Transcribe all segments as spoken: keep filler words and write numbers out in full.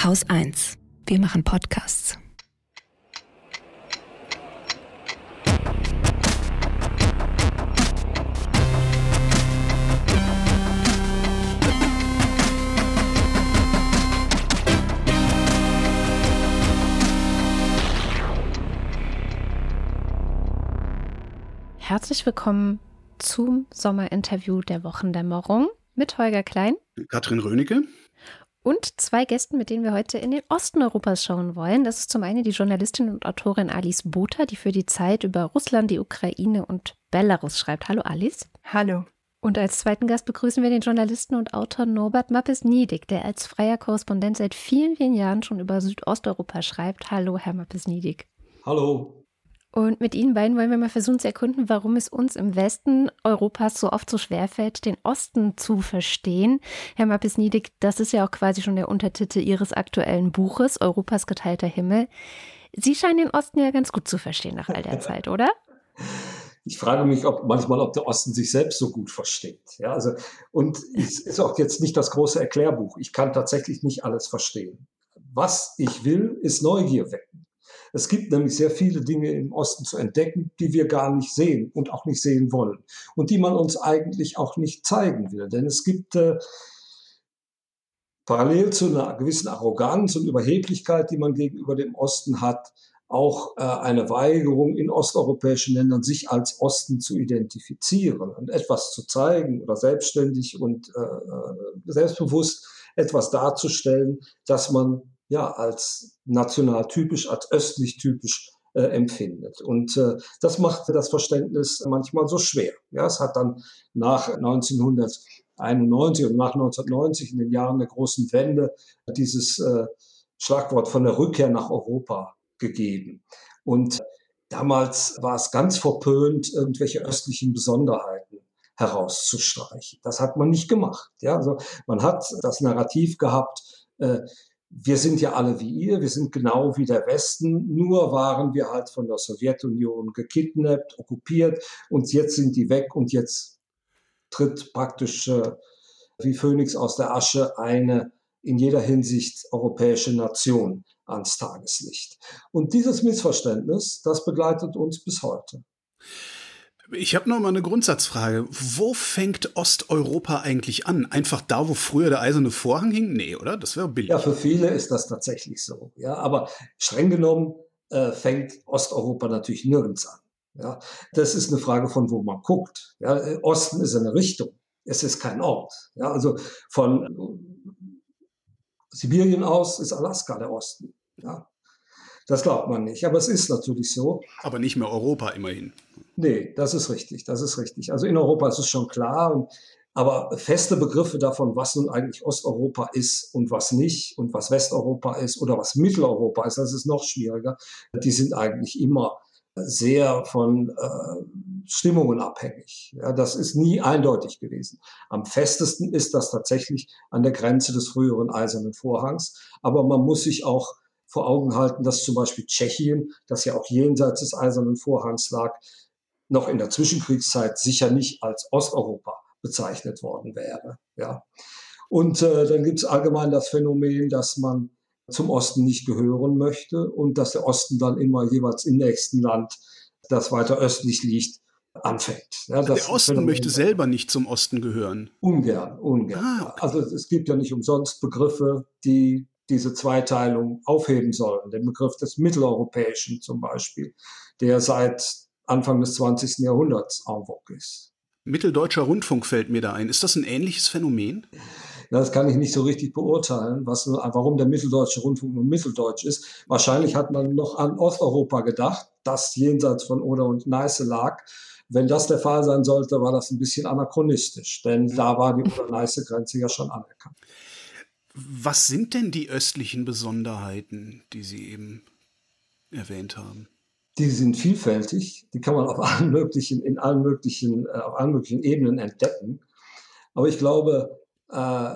Haus eins. Wir machen Podcasts. Herzlich willkommen zum Sommerinterview der Wochendämmerung mit Holger Klein, Katrin Rönecke und zwei Gästen, mit denen wir heute in den Osten Europas schauen wollen. Das ist zum einen die Journalistin und Autorin Alice Botha, die für die Zeit über Russland, die Ukraine und Belarus schreibt. Hallo Alice. Hallo. Und als zweiten Gast begrüßen wir den Journalisten und Autor Norbert Mappes-Niedig, der als freier Korrespondent seit vielen, vielen Jahren schon über Südosteuropa schreibt. Hallo, Herr Mappes-Niedig. Hallo. Und mit Ihnen beiden wollen wir mal versuchen zu erkunden, warum es uns im Westen Europas so oft so schwerfällt, den Osten zu verstehen. Herr Mappes-Niedig, das ist ja auch quasi schon der Untertitel Ihres aktuellen Buches, Europas geteilter Himmel. Sie scheinen den Osten ja ganz gut zu verstehen nach all der Zeit, oder? Ich frage mich, ob manchmal, ob der Osten sich selbst so gut versteht. Ja, also, und es ist auch jetzt nicht das große Erklärbuch. Ich kann tatsächlich nicht alles verstehen. Was ich will, ist Neugier wecken. Es gibt nämlich sehr viele Dinge im Osten zu entdecken, die wir gar nicht sehen und auch nicht sehen wollen und die man uns eigentlich auch nicht zeigen will. Denn es gibt äh, parallel zu einer gewissen Arroganz und Überheblichkeit, die man gegenüber dem Osten hat, auch äh, eine Weigerung in osteuropäischen Ländern, sich als Osten zu identifizieren und etwas zu zeigen oder selbstständig und äh, selbstbewusst etwas darzustellen, dass man ja als national typisch, als östlich typisch äh, empfindet. Und äh, das macht das Verständnis manchmal so schwer. Ja, es hat dann nach neunzehnhunderteinundneunzig und nach neunzehnhundertneunzig in den Jahren der großen Wende dieses äh, Schlagwort von der Rückkehr nach Europa gegeben. Und damals war es ganz verpönt, irgendwelche östlichen Besonderheiten herauszustreichen. Das hat man nicht gemacht. Ja, also man hat das Narrativ gehabt, äh, wir sind ja alle wie ihr, wir sind genau wie der Westen, nur waren wir halt von der Sowjetunion gekidnappt, okkupiert und jetzt sind die weg und jetzt tritt praktisch äh, wie Phönix aus der Asche eine in jeder Hinsicht europäische Nation ans Tageslicht. Und dieses Missverständnis, das begleitet uns bis heute. Ich habe noch mal eine Grundsatzfrage. Wo fängt Osteuropa eigentlich an? Einfach da, wo früher der eiserne Vorhang hing? Nee, oder? Das wäre billig. Ja, für viele ist das tatsächlich so. Ja, aber streng genommen äh, fängt Osteuropa natürlich nirgends an. Ja, das ist eine Frage von, wo man guckt. Ja, Osten ist eine Richtung. Es ist kein Ort. Ja, also von Sibirien aus ist Alaska der Osten. Ja. Das glaubt man nicht, aber es ist natürlich so. Aber nicht mehr Europa immerhin. Nee, das ist richtig, das ist richtig. Also in Europa ist es schon klar, und, aber feste Begriffe davon, was nun eigentlich Osteuropa ist und was nicht und was Westeuropa ist oder was Mitteleuropa ist, das ist noch schwieriger. Die sind eigentlich immer sehr von äh, Stimmungen abhängig. Ja, das ist nie eindeutig gewesen. Am festesten ist das tatsächlich an der Grenze des früheren Eisernen Vorhangs, aber man muss sich auch vor Augen halten, dass zum Beispiel Tschechien, das ja auch jenseits des Eisernen Vorhangs lag, noch in der Zwischenkriegszeit sicher nicht als Osteuropa bezeichnet worden wäre. Ja. Und äh, dann gibt es allgemein das Phänomen, dass man zum Osten nicht gehören möchte und dass der Osten dann immer jeweils im nächsten Land, das weiter östlich liegt, anfängt. Ja, der Osten Phänomen möchte selber nicht zum Osten gehören. Ungern, ungern. Ah, okay. Also es gibt ja nicht umsonst Begriffe, die diese Zweiteilung aufheben sollen. Den Begriff des Mitteleuropäischen zum Beispiel, der seit Anfang des zwanzigsten Jahrhunderts en vogue ist. Mitteldeutscher Rundfunk fällt mir da ein. Ist das ein ähnliches Phänomen? Ja, das kann ich nicht so richtig beurteilen, was, warum der Mitteldeutsche Rundfunk nur Mitteldeutsch ist. Wahrscheinlich hat man noch an Osteuropa gedacht, das jenseits von Oder und Neiße lag. Wenn das der Fall sein sollte, war das ein bisschen anachronistisch, denn da war die Oder-Neiße-Grenze ja schon anerkannt. Was sind denn die östlichen Besonderheiten, die Sie eben erwähnt haben? Die sind vielfältig, die kann man auf allen möglichen, in allen möglichen, äh, auf allen möglichen Ebenen entdecken. Aber ich glaube, äh,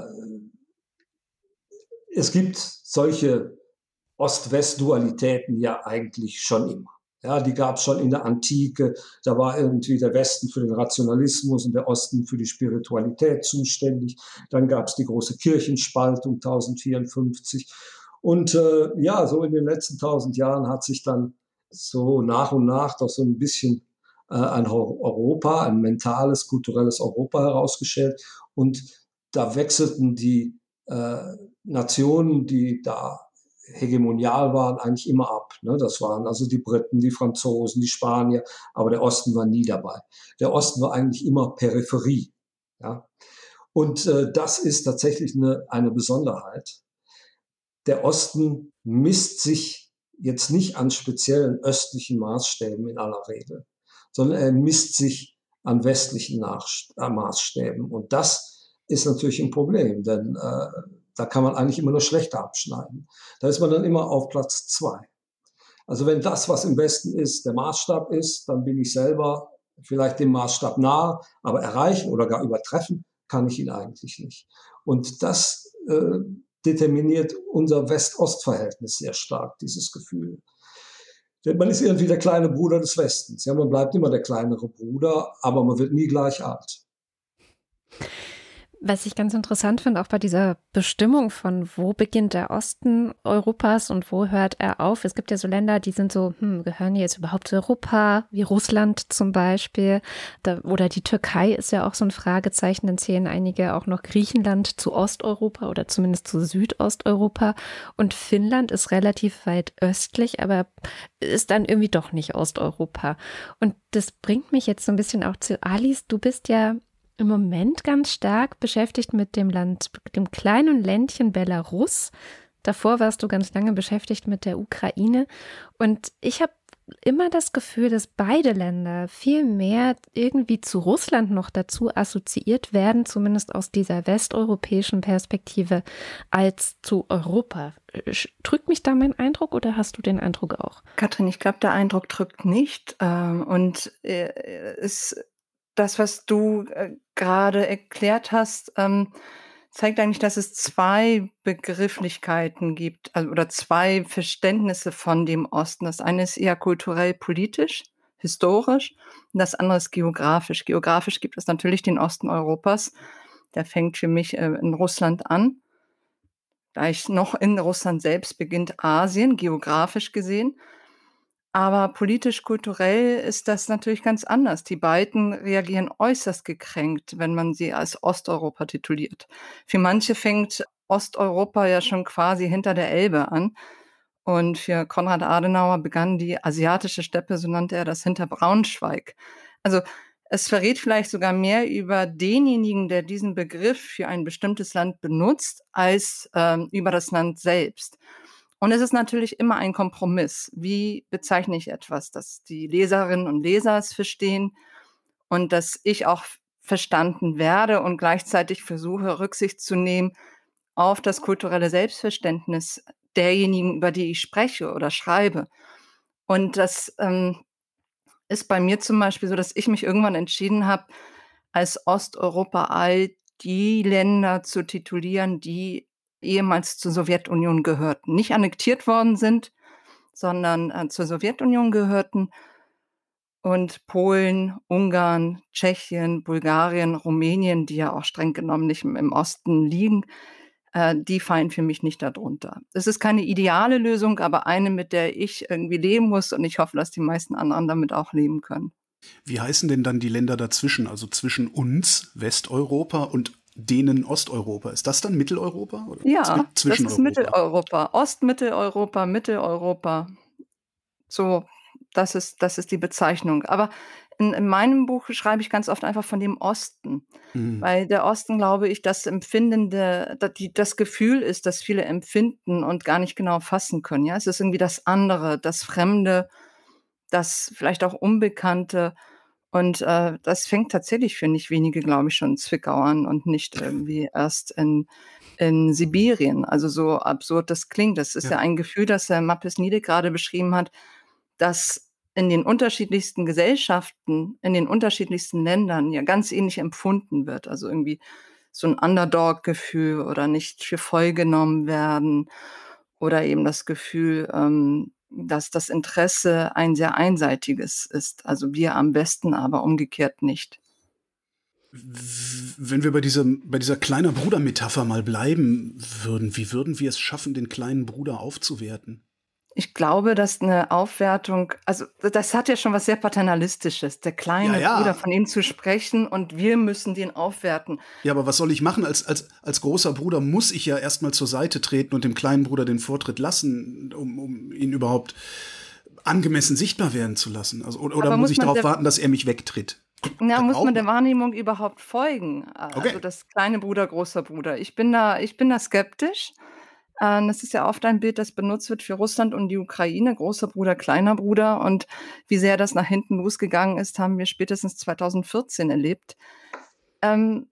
es gibt solche Ost-West-Dualitäten ja eigentlich schon immer. Ja, die gab es schon in der Antike. Da war irgendwie der Westen für den Rationalismus und der Osten für die Spiritualität zuständig. Dann gab es die große Kirchenspaltung tausendvierundfünfzig. Und äh, ja, so in den letzten tausend Jahren hat sich dann so nach und nach doch so ein bisschen äh, ein Europa, ein mentales, kulturelles Europa herausgestellt. Und da wechselten die äh, Nationen, die da hegemonial waren, eigentlich immer ab. Ne? Das waren also die Briten, die Franzosen, die Spanier, aber der Osten war nie dabei. Der Osten war eigentlich immer Peripherie. Ja? Und äh, das ist tatsächlich eine, eine Besonderheit. Der Osten misst sich jetzt nicht an speziellen östlichen Maßstäben in aller Regel, sondern er misst sich an westlichen Nach- äh, Maßstäben. Und das ist natürlich ein Problem, denn äh, da kann man eigentlich immer nur schlechter abschneiden. Da ist man dann immer auf Platz zwei. Also wenn das, was im Westen ist, der Maßstab ist, dann bin ich selber vielleicht dem Maßstab nahe, aber erreichen oder gar übertreffen kann ich ihn eigentlich nicht. Und das äh, determiniert unser West-Ost-Verhältnis sehr stark, dieses Gefühl. Denn man ist irgendwie der kleine Bruder des Westens. Ja, man bleibt immer der kleinere Bruder, aber man wird nie gleich alt. Was ich ganz interessant finde, auch bei dieser Bestimmung von, wo beginnt der Osten Europas und wo hört er auf? Es gibt ja so Länder, die sind so, hm, gehören die jetzt überhaupt zu Europa? Wie Russland zum Beispiel. Da, oder die Türkei ist ja auch so ein Fragezeichen. Dann zählen einige auch noch Griechenland zu Osteuropa oder zumindest zu Südosteuropa. Und Finnland ist relativ weit östlich, aber ist dann irgendwie doch nicht Osteuropa. Und das bringt mich jetzt so ein bisschen auch zu Alice. Du bist ja im Moment ganz stark beschäftigt mit dem Land, dem kleinen Ländchen Belarus. Davor warst du ganz lange beschäftigt mit der Ukraine. Und ich habe immer das Gefühl, dass beide Länder viel mehr irgendwie zu Russland noch dazu assoziiert werden, zumindest aus dieser westeuropäischen Perspektive, als zu Europa. Drückt mich da mein Eindruck oder hast du den Eindruck auch? Katrin, ich glaube, der Eindruck drückt nicht. Und es Das, was du äh, gerade erklärt hast, ähm, zeigt eigentlich, dass es zwei Begrifflichkeiten gibt, also, oder zwei Verständnisse von dem Osten. Das eine ist eher kulturell-politisch, historisch, und das andere ist geografisch. Geografisch gibt es natürlich den Osten Europas. Der fängt für mich äh, in Russland an. Gleich noch in Russland selbst beginnt Asien, geografisch gesehen. Aber politisch-kulturell ist das natürlich ganz anders. Die beiden reagieren äußerst gekränkt, wenn man sie als Osteuropa tituliert. Für manche fängt Osteuropa ja schon quasi hinter der Elbe an. Und für Konrad Adenauer begann die asiatische Steppe, so nannte er das, hinter Braunschweig. Also es verrät vielleicht sogar mehr über denjenigen, der diesen Begriff für ein bestimmtes Land benutzt, als ähm, über das Land selbst. Und es ist natürlich immer ein Kompromiss. Wie bezeichne ich etwas, dass die Leserinnen und Leser es verstehen und dass ich auch verstanden werde und gleichzeitig versuche, Rücksicht zu nehmen auf das kulturelle Selbstverständnis derjenigen, über die ich spreche oder schreibe. Und das ähm, ist bei mir zum Beispiel so, dass ich mich irgendwann entschieden habe, als Osteuropa all die Länder zu titulieren, die ehemals zur Sowjetunion gehörten, nicht annektiert worden sind, sondern äh, zur Sowjetunion gehörten. Und Polen, Ungarn, Tschechien, Bulgarien, Rumänien, die ja auch streng genommen nicht im Osten liegen, äh, die fallen für mich nicht darunter. Es ist keine ideale Lösung, aber eine, mit der ich irgendwie leben muss, und ich hoffe, dass die meisten anderen damit auch leben können. Wie heißen denn dann die Länder dazwischen, also zwischen uns, Westeuropa, und denen Osteuropa? Ist das dann Mitteleuropa? Oder Ja, das ist Zwischeneuropa? Mitteleuropa, Ostmitteleuropa, Mitteleuropa. So, das ist, das ist die Bezeichnung. Aber in, in meinem Buch schreibe ich ganz oft einfach von dem Osten. Mhm. Weil der Osten, glaube ich, das Empfindende, das, die, das Gefühl ist, das viele empfinden und gar nicht genau fassen können. Ja, es ist irgendwie das andere, das Fremde, das vielleicht auch Unbekannte. Und äh, das fängt tatsächlich für nicht wenige, glaube ich, schon in Zwickau an und nicht irgendwie erst in, in Sibirien. Also so absurd das klingt. Das ist ja, Ja. ein Gefühl, das Herr Mappes-Niede gerade beschrieben hat, dass in den unterschiedlichsten Gesellschaften, in den unterschiedlichsten Ländern ja ganz ähnlich empfunden wird. Also irgendwie so ein Underdog-Gefühl oder nicht für voll genommen werden oder eben das Gefühl, ähm, dass das Interesse ein sehr einseitiges ist. Also wir am besten, aber umgekehrt nicht. Wenn wir bei dieser, bei dieser kleiner Bruder-Metapher mal bleiben würden, wie würden wir es schaffen, den kleinen Bruder aufzuwerten? Ich glaube, dass eine Aufwertung, also das hat ja schon was sehr Paternalistisches, der kleine Ja, ja. Bruder, von ihm zu sprechen und wir müssen den aufwerten. Ja, aber was soll ich machen? Als, als, als großer Bruder muss ich ja erstmal zur Seite treten und dem kleinen Bruder den Vortritt lassen, um, um ihn überhaupt angemessen sichtbar werden zu lassen. Also, oder oder Aber muss muss ich man darauf der- warten, dass er mich wegtritt? Ja, Das muss auch man der noch. Wahrnehmung überhaupt folgen? Also Okay. das kleine Bruder, großer Bruder. Ich bin da, ich bin da skeptisch. Ähm, Das ist ja oft ein Bild, das benutzt wird für Russland und die Ukraine, großer Bruder, kleiner Bruder. Und wie sehr das nach hinten losgegangen ist, haben wir spätestens zweitausendvierzehn erlebt. Ähm,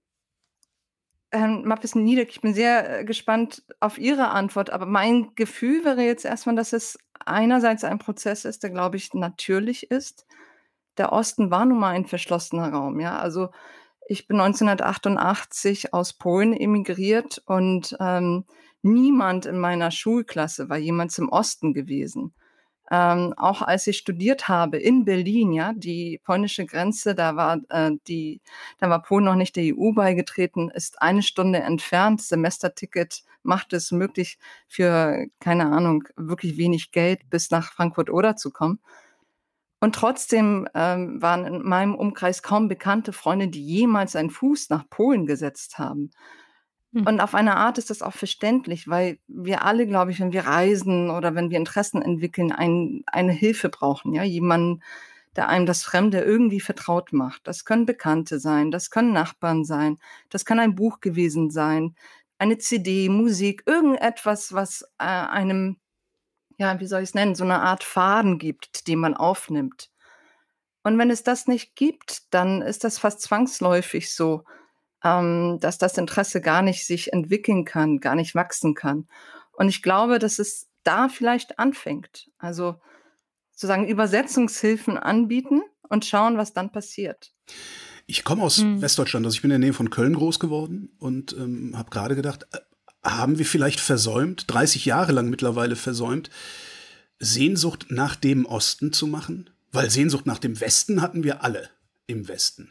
Herrn Mappes-Niedek, ich bin sehr äh, gespannt auf Ihre Antwort, aber mein Gefühl wäre jetzt erstmal, dass es einerseits ein Prozess ist, der, glaube ich, natürlich ist. Der Osten war nun mal ein verschlossener Raum, ja. Also ich bin neunzehnhundertachtundachtzig aus Polen emigriert und ähm, niemand in meiner Schulklasse war jemals im Osten gewesen. Ähm, auch als ich studiert habe in Berlin, ja, die polnische Grenze, da war äh, die, da war Polen noch nicht der E U beigetreten, ist eine Stunde entfernt. Semesterticket macht es möglich, für, keine Ahnung, wirklich wenig Geld bis nach Frankfurt-Oder zu kommen. Und trotzdem ähm, waren in meinem Umkreis kaum bekannte Freunde, die jemals einen Fuß nach Polen gesetzt haben. Hm. Und auf eine Art ist das auch verständlich, weil wir alle, glaube ich, wenn wir reisen oder wenn wir Interessen entwickeln, ein, eine Hilfe brauchen, ja, jemanden, der einem das Fremde irgendwie vertraut macht. Das können Bekannte sein, das können Nachbarn sein, das kann ein Buch gewesen sein, eine C D, Musik, irgendetwas, was äh, einem, ja, wie soll ich es nennen, so eine Art Faden gibt, den man aufnimmt. Und wenn es das nicht gibt, dann ist das fast zwangsläufig so, ähm, dass das Interesse gar nicht sich entwickeln kann, gar nicht wachsen kann. Und ich glaube, dass es da vielleicht anfängt. Also sozusagen Übersetzungshilfen anbieten und schauen, was dann passiert. Ich komme aus Hm. Westdeutschland, also ich bin in der Nähe von Köln groß geworden und ähm, habe gerade gedacht, äh, haben wir vielleicht versäumt, dreißig Jahre lang mittlerweile versäumt, Sehnsucht nach dem Osten zu machen? Weil Sehnsucht nach dem Westen hatten wir alle im Westen.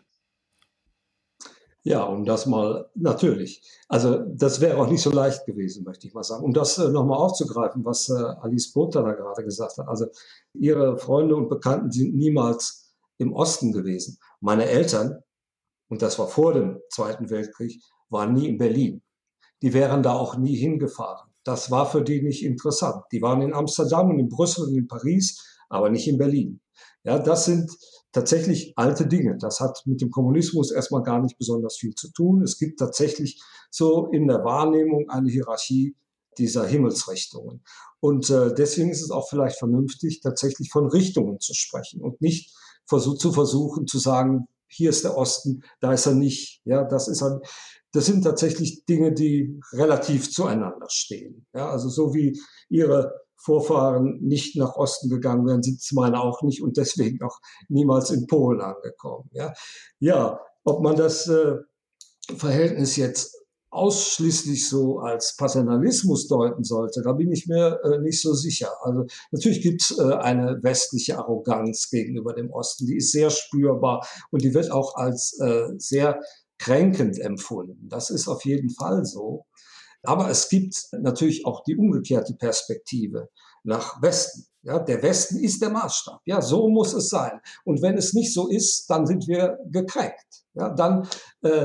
Ja, um das mal, natürlich. Also das wäre auch nicht so leicht gewesen, möchte ich mal sagen. Um das äh, nochmal aufzugreifen, was äh, Alice Botha da gerade gesagt hat. Also ihre Freunde und Bekannten sind niemals im Osten gewesen. Meine Eltern, und das war vor dem Zweiten Weltkrieg, waren nie in Berlin. Die wären da auch nie hingefahren. Das war für die nicht interessant. Die waren in Amsterdam und in Brüssel und in Paris, aber nicht in Berlin. Ja, das sind tatsächlich alte Dinge. Das hat mit dem Kommunismus erstmal gar nicht besonders viel zu tun. Es gibt tatsächlich so in der Wahrnehmung eine Hierarchie dieser Himmelsrichtungen. Und äh, deswegen ist es auch vielleicht vernünftig, tatsächlich von Richtungen zu sprechen und nicht versuch, zu versuchen zu sagen, hier ist der Osten, da ist er nicht. Ja, das ist ein, das sind tatsächlich Dinge, die relativ zueinander stehen. Ja, also so wie ihre Vorfahren nicht nach Osten gegangen wären, sind es meine auch nicht und deswegen auch niemals in Polen angekommen. Ja, ja, ob man das äh, Verhältnis jetzt ausschließlich so als Paternalismus deuten sollte, da bin ich mir äh, nicht so sicher. Also natürlich gibt es äh, eine westliche Arroganz gegenüber dem Osten, die ist sehr spürbar und die wird auch als äh, sehr kränkend empfunden. Das ist auf jeden Fall so. Aber es gibt natürlich auch die umgekehrte Perspektive nach Westen. Ja, der Westen ist der Maßstab. Ja, so muss es sein. Und wenn es nicht so ist, dann sind wir gekränkt. Ja, dann äh,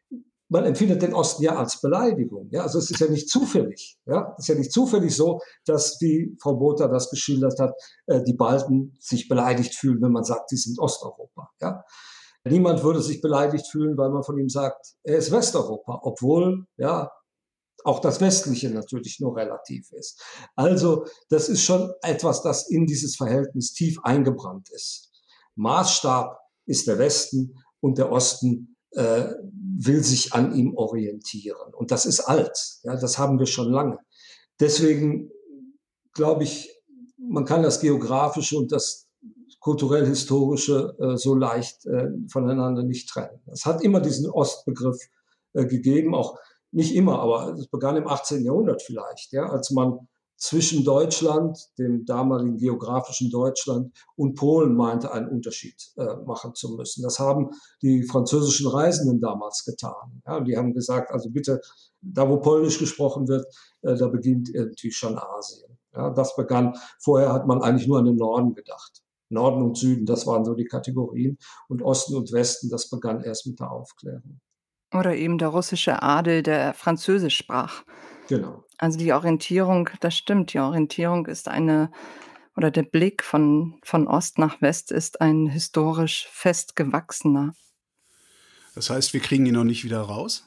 man empfindet den Osten ja als Beleidigung. Ja, also es ist ja nicht zufällig. Ja, es ist ja nicht zufällig so, dass, wie Frau Botha das geschildert hat, äh, die Balten sich beleidigt fühlen, wenn man sagt, sie sind Osteuropa. Ja. Niemand würde sich beleidigt fühlen, weil man von ihm sagt, er ist Westeuropa, obwohl, ja, auch das Westliche natürlich nur relativ ist. Also das ist schon etwas, das in dieses Verhältnis tief eingebrannt ist. Maßstab ist der Westen und der Osten äh, will sich an ihm orientieren. Und das ist alt. Ja, das haben wir schon lange. Deswegen glaube ich, man kann das Geografische und das kulturell-historische äh, so leicht äh, voneinander nicht trennen. Es hat immer diesen Ostbegriff äh, gegeben, auch nicht immer, aber es begann im achtzehnten Jahrhundert vielleicht, ja, als man zwischen Deutschland, dem damaligen geografischen Deutschland, und Polen meinte, einen Unterschied äh, machen zu müssen. Das haben die französischen Reisenden damals getan. Ja, die haben gesagt, also bitte, da wo Polnisch gesprochen wird, äh, da beginnt irgendwie schon Asien. Ja, das begann, vorher hat man eigentlich nur an den Norden gedacht. Norden und Süden, das waren so die Kategorien. Und Osten und Westen, das begann erst mit der Aufklärung. Oder eben der russische Adel, der Französisch sprach. Genau. Also die Orientierung, das stimmt, die Orientierung ist eine, oder der Blick von, von Ost nach West ist ein historisch festgewachsener. Das heißt, wir kriegen ihn noch nicht wieder raus?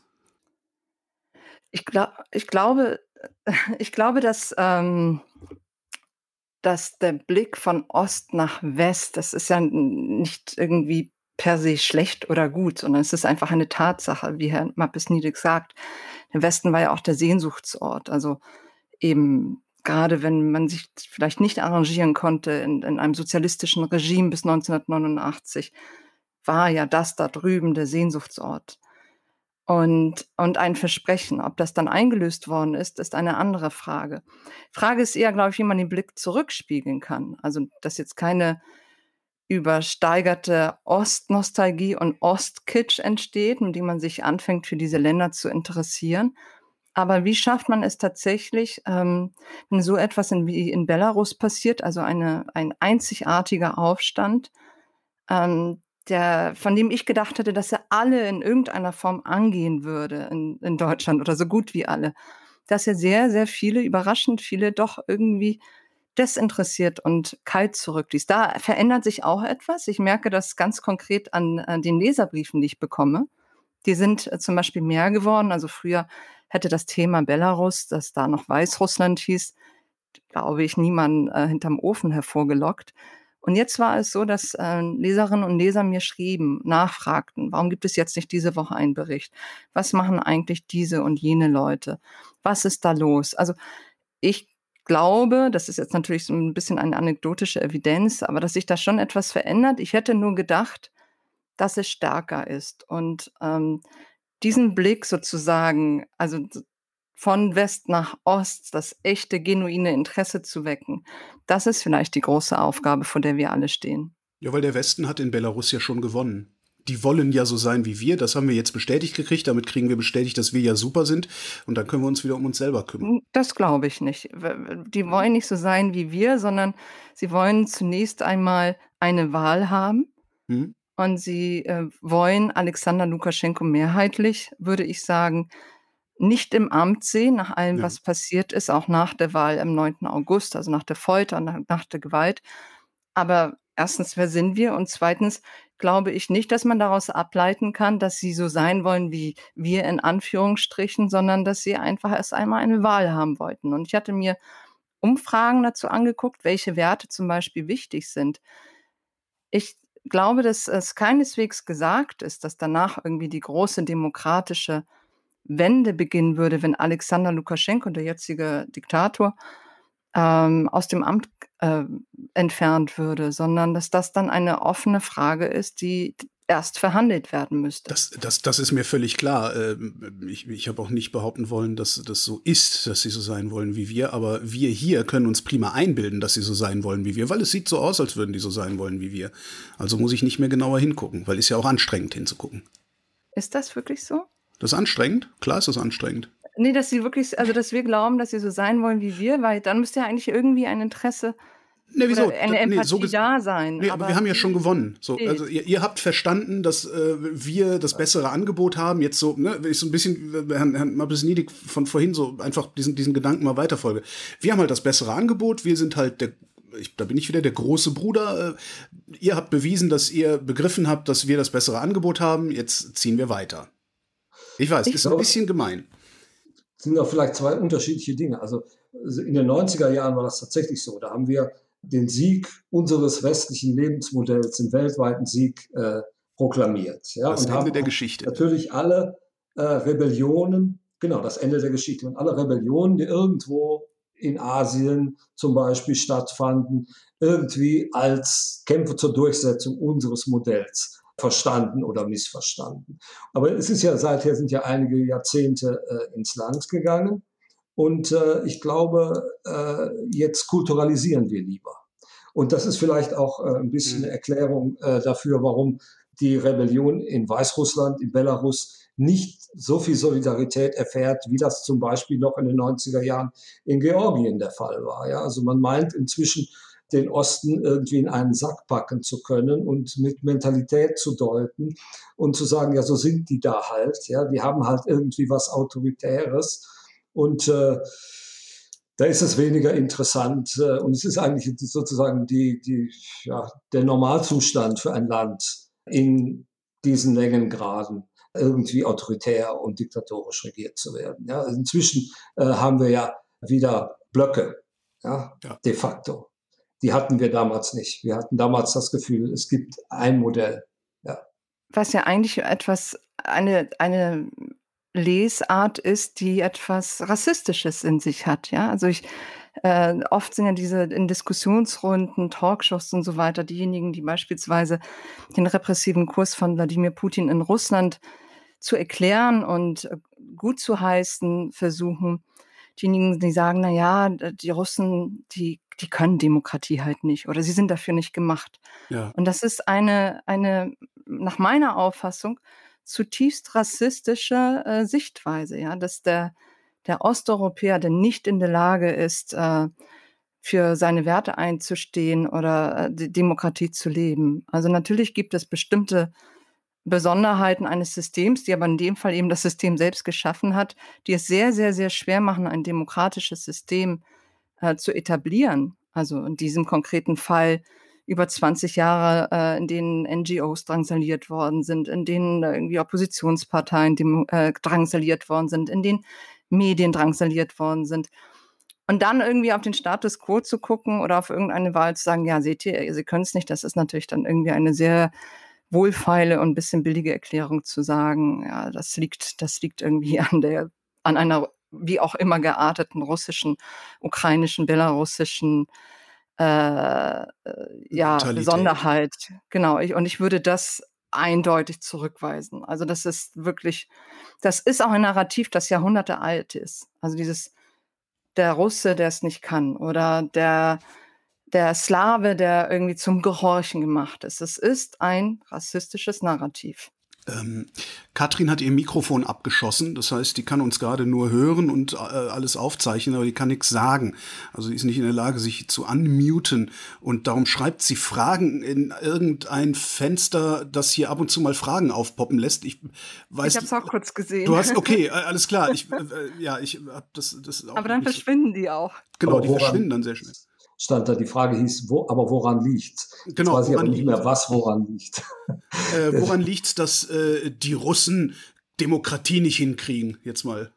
Ich, glaub, ich glaube, ich glaube, dass, ähm, dass der Blick von Ost nach West, das ist ja nicht irgendwie per se schlecht oder gut, sondern es ist einfach eine Tatsache, wie Herr Mappes-Niedig sagt. Der Westen war ja auch der Sehnsuchtsort. Also eben gerade wenn man sich vielleicht nicht arrangieren konnte in, in einem sozialistischen Regime bis neunzehnhundertneunundachtzig, war ja das da drüben der Sehnsuchtsort. Und, und ein Versprechen. Ob das dann eingelöst worden ist, ist eine andere Frage. Frage ist eher, glaube ich, wie man den Blick zurückspiegeln kann. Also, dass jetzt keine übersteigerte Ostnostalgie und Ostkitsch entsteht, mit dem man sich anfängt, für diese Länder zu interessieren. Aber wie schafft man es tatsächlich, ähm, wenn so etwas in, wie in Belarus passiert, also eine, ein einzigartiger Aufstand, ähm, der, von dem ich gedacht hätte, dass er alle in irgendeiner Form angehen würde in, in Deutschland oder so gut wie alle, dass er sehr, sehr viele, überraschend viele doch irgendwie desinteressiert und kalt zurückließ. Da verändert sich auch etwas. Ich merke das ganz konkret an, an den Leserbriefen, die ich bekomme. Die sind äh, zum Beispiel mehr geworden. Also früher hätte das Thema Belarus, das da noch Weißrussland hieß, glaube ich, niemand äh, hinterm Ofen hervorgelockt. Und jetzt war es so, dass äh, Leserinnen und Leser mir schrieben, nachfragten, warum gibt es jetzt nicht diese Woche einen Bericht? Was machen eigentlich diese und jene Leute? Was ist da los? Also ich glaube, das ist jetzt natürlich so ein bisschen eine anekdotische Evidenz, aber dass sich da schon etwas verändert. Ich hätte nur gedacht, dass es stärker ist. Und ähm, diesen Blick sozusagen, also von West nach Ost, das echte, genuine Interesse zu wecken, das ist vielleicht die große Aufgabe, vor der wir alle stehen. Ja, weil der Westen hat in Belarus ja schon gewonnen. Die wollen ja so sein wie wir, das haben wir jetzt bestätigt gekriegt, damit kriegen wir bestätigt, dass wir ja super sind und dann können wir uns wieder um uns selber kümmern. Das glaube ich nicht. Die wollen nicht so sein wie wir, sondern sie wollen zunächst einmal eine Wahl haben hm? und sie äh, wollen Alexander Lukaschenko mehrheitlich, würde ich sagen, nicht im Amt sehen, nach allem, ja. was passiert ist, auch nach der Wahl am neunten August, also nach der Folter, nach, nach der Gewalt. Aber erstens, wer sind wir? Und zweitens glaube ich nicht, dass man daraus ableiten kann, dass sie so sein wollen wie wir in Anführungsstrichen, sondern dass sie einfach erst einmal eine Wahl haben wollten. Und ich hatte mir Umfragen dazu angeguckt, welche Werte zum Beispiel wichtig sind. Ich glaube, dass es keineswegs gesagt ist, dass danach irgendwie die große demokratische Wende beginnen würde, wenn Alexander Lukaschenko, der jetzige Diktator, ähm, aus dem Amt äh, entfernt würde, sondern dass das dann eine offene Frage ist, die erst verhandelt werden müsste. Das, das, das ist mir völlig klar. Ich, ich habe auch nicht behaupten wollen, dass das so ist, dass sie so sein wollen wie wir, aber wir hier können uns prima einbilden, dass sie so sein wollen wie wir, weil es sieht so aus, als würden die so sein wollen wie wir. Also muss ich nicht mehr genauer hingucken, weil es ja auch anstrengend hinzugucken. Ist das wirklich so? Das ist anstrengend? Klar ist das anstrengend. Nee, dass sie wirklich, also dass wir glauben, dass sie so sein wollen wie wir, weil dann müsste ja eigentlich irgendwie ein Interesse nee, wieso? oder eine Empathie nee, so da sein. Nee, aber, aber wir haben ja schon gewonnen. So, also ihr, ihr habt verstanden, dass äh, wir das bessere Angebot haben. Jetzt so, ne, wenn ich so ein bisschen Herrn, Herrn Mappes-Niedig von vorhin so einfach diesen, diesen Gedanken mal weiterfolge. Wir haben halt das bessere Angebot. Wir sind halt der Ich, da bin ich wieder der große Bruder. Ihr habt bewiesen, dass ihr begriffen habt, dass wir das bessere Angebot haben. Jetzt ziehen wir weiter. Ich weiß, ich ist ein bisschen gemein. Es sind auch vielleicht zwei unterschiedliche Dinge. Also in den neunziger Jahren war das tatsächlich so. Da haben wir den Sieg unseres westlichen Lebensmodells, den weltweiten Sieg äh, proklamiert. Ja, das und Ende haben der Geschichte. Natürlich alle äh, Rebellionen, genau, das Ende der Geschichte. Und alle Rebellionen, die irgendwo in Asien zum Beispiel stattfanden, irgendwie als Kämpfe zur Durchsetzung unseres Modells verstanden oder missverstanden. Aber es ist ja seither sind ja einige Jahrzehnte äh, ins Land gegangen Und äh, ich glaube, äh, jetzt kulturalisieren wir lieber. Und das ist vielleicht auch äh, ein bisschen eine Erklärung äh, dafür, warum die Rebellion in Weißrussland, in Belarus nicht so viel Solidarität erfährt, wie das zum Beispiel noch in den neunziger Jahren in Georgien der Fall war. Ja, also man meint inzwischen, den Osten irgendwie in einen Sack packen zu können und mit Mentalität zu deuten und zu sagen, ja, so sind die da halt. Ja, die haben halt irgendwie was Autoritäres. Und äh, da ist es weniger interessant. Äh, und es ist eigentlich sozusagen die, die, ja, der Normalzustand für ein Land in diesen Längengraden irgendwie autoritär und diktatorisch regiert zu werden. Ja, also inzwischen äh, haben wir ja wieder Blöcke, ja, ja, de facto. Die hatten wir damals nicht. Wir hatten damals das Gefühl, es gibt ein Modell. Ja. Was ja eigentlich etwas, eine, eine Lesart ist, die etwas Rassistisches in sich hat. Ja, also ich, äh, oft sind ja diese in Diskussionsrunden, Talkshows und so weiter diejenigen, die beispielsweise den repressiven Kurs von Wladimir Putin in Russland zu erklären und gut zu heißen versuchen. Diejenigen, die sagen, na ja, die Russen, die, die können Demokratie halt nicht oder sie sind dafür nicht gemacht. Ja. Und das ist eine, eine, nach meiner Auffassung, zutiefst rassistische äh, Sichtweise, ja, dass der, der Osteuropäer, der nicht in der Lage ist, äh, für seine Werte einzustehen oder äh, die Demokratie zu leben. Also natürlich gibt es bestimmte Besonderheiten eines Systems, die aber in dem Fall eben das System selbst geschaffen hat, die es sehr, sehr, sehr schwer machen, ein demokratisches System äh, zu etablieren. Also in diesem konkreten Fall über zwanzig Jahre, äh, in denen N G Os drangsaliert worden sind, in denen äh, irgendwie Oppositionsparteien dem, äh, drangsaliert worden sind, in denen Medien drangsaliert worden sind. Und dann irgendwie auf den Status quo zu gucken oder auf irgendeine Wahl zu sagen, ja, seht ihr, Sie können es nicht, das ist natürlich dann irgendwie eine sehr wohlfeile und ein bisschen billige Erklärung zu sagen, ja, das liegt, das liegt irgendwie an der, an einer wie auch immer gearteten russischen, ukrainischen, belarussischen äh, ja, Totalität. Besonderheit. Genau, ich, und ich würde das eindeutig zurückweisen. Also das ist wirklich, das ist auch ein Narrativ, das Jahrhunderte alt ist. Also dieses, der Russe, der es nicht kann oder der der Slave, der irgendwie zum Gehorchen gemacht ist. Es ist ein rassistisches Narrativ. Ähm, Katrin hat ihr Mikrofon abgeschossen, das heißt, die kann uns gerade nur hören und äh, alles aufzeichnen, aber die kann nichts sagen. Also die ist nicht in der Lage, sich zu unmuten und darum schreibt sie Fragen in irgendein Fenster, das hier ab und zu mal Fragen aufpoppen lässt. Ich weiß. Ich habe es auch kurz gesehen. Du hast, okay, alles klar. Ich, äh, ja, ich habe das, das auch aber dann verschwinden die auch. Genau, die verschwinden dann sehr schnell. Stand da, die Frage hieß, wo, aber woran liegt's? Genau, Jetzt weiß ich aber nicht mehr, was woran liegt. Äh, woran liegt's, dass äh, die Russen Demokratie nicht hinkriegen? Jetzt mal.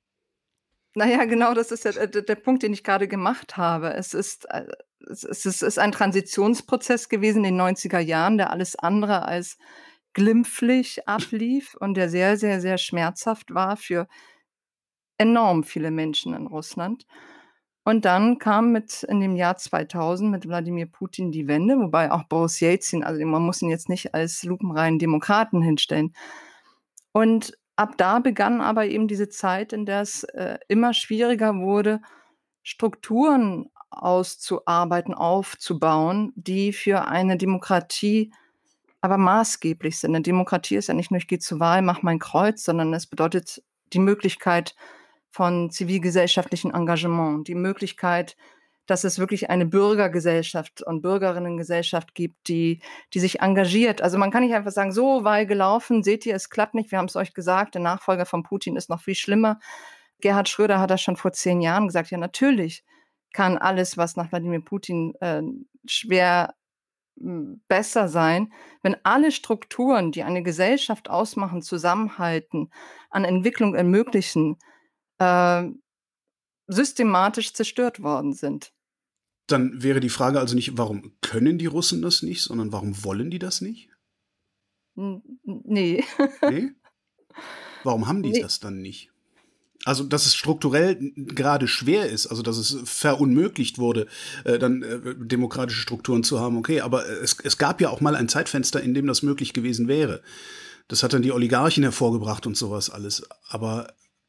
Naja, genau, das ist ja der, der Punkt, den ich gerade gemacht habe. Es ist, es, ist, es ist ein Transitionsprozess gewesen in den neunziger Jahren, der alles andere als glimpflich ablief und der sehr, sehr, sehr schmerzhaft war für enorm viele Menschen in Russland. Und dann kam mit in dem Jahr zweitausend mit Wladimir Putin die Wende, wobei auch Boris Jelzin, also man muss ihn jetzt nicht als lupenreinen Demokraten hinstellen. Und ab da begann aber eben diese Zeit, in der es äh, immer schwieriger wurde, Strukturen auszuarbeiten, aufzubauen, die für eine Demokratie aber maßgeblich sind. Eine Demokratie ist ja nicht nur, ich gehe zur Wahl, mach mein Kreuz, sondern es bedeutet die Möglichkeit von zivilgesellschaftlichem Engagement, die Möglichkeit, dass es wirklich eine Bürgergesellschaft und Bürgerinnengesellschaft gibt, die, die sich engagiert. Also man kann nicht einfach sagen, so, Wahl gelaufen, seht ihr, es klappt nicht, wir haben es euch gesagt, der Nachfolger von Putin ist noch viel schlimmer. Gerhard Schröder hat das schon vor zehn Jahren gesagt, ja natürlich kann alles, was nach Wladimir Putin äh, schwer m, besser sein, wenn alle Strukturen, die eine Gesellschaft ausmachen, zusammenhalten, an Entwicklung ermöglichen, äh, systematisch zerstört worden sind. Dann wäre die Frage also nicht, warum können die Russen das nicht, sondern warum wollen die das nicht? N- Nee. Nee? Warum haben die Nee. das dann nicht? Also, dass es strukturell gerade schwer ist, also dass es verunmöglicht wurde, äh, dann äh, demokratische Strukturen zu haben, okay, aber es, es gab ja auch mal ein Zeitfenster, in dem das möglich gewesen wäre. Das hat dann die Oligarchen hervorgebracht und sowas alles. Aber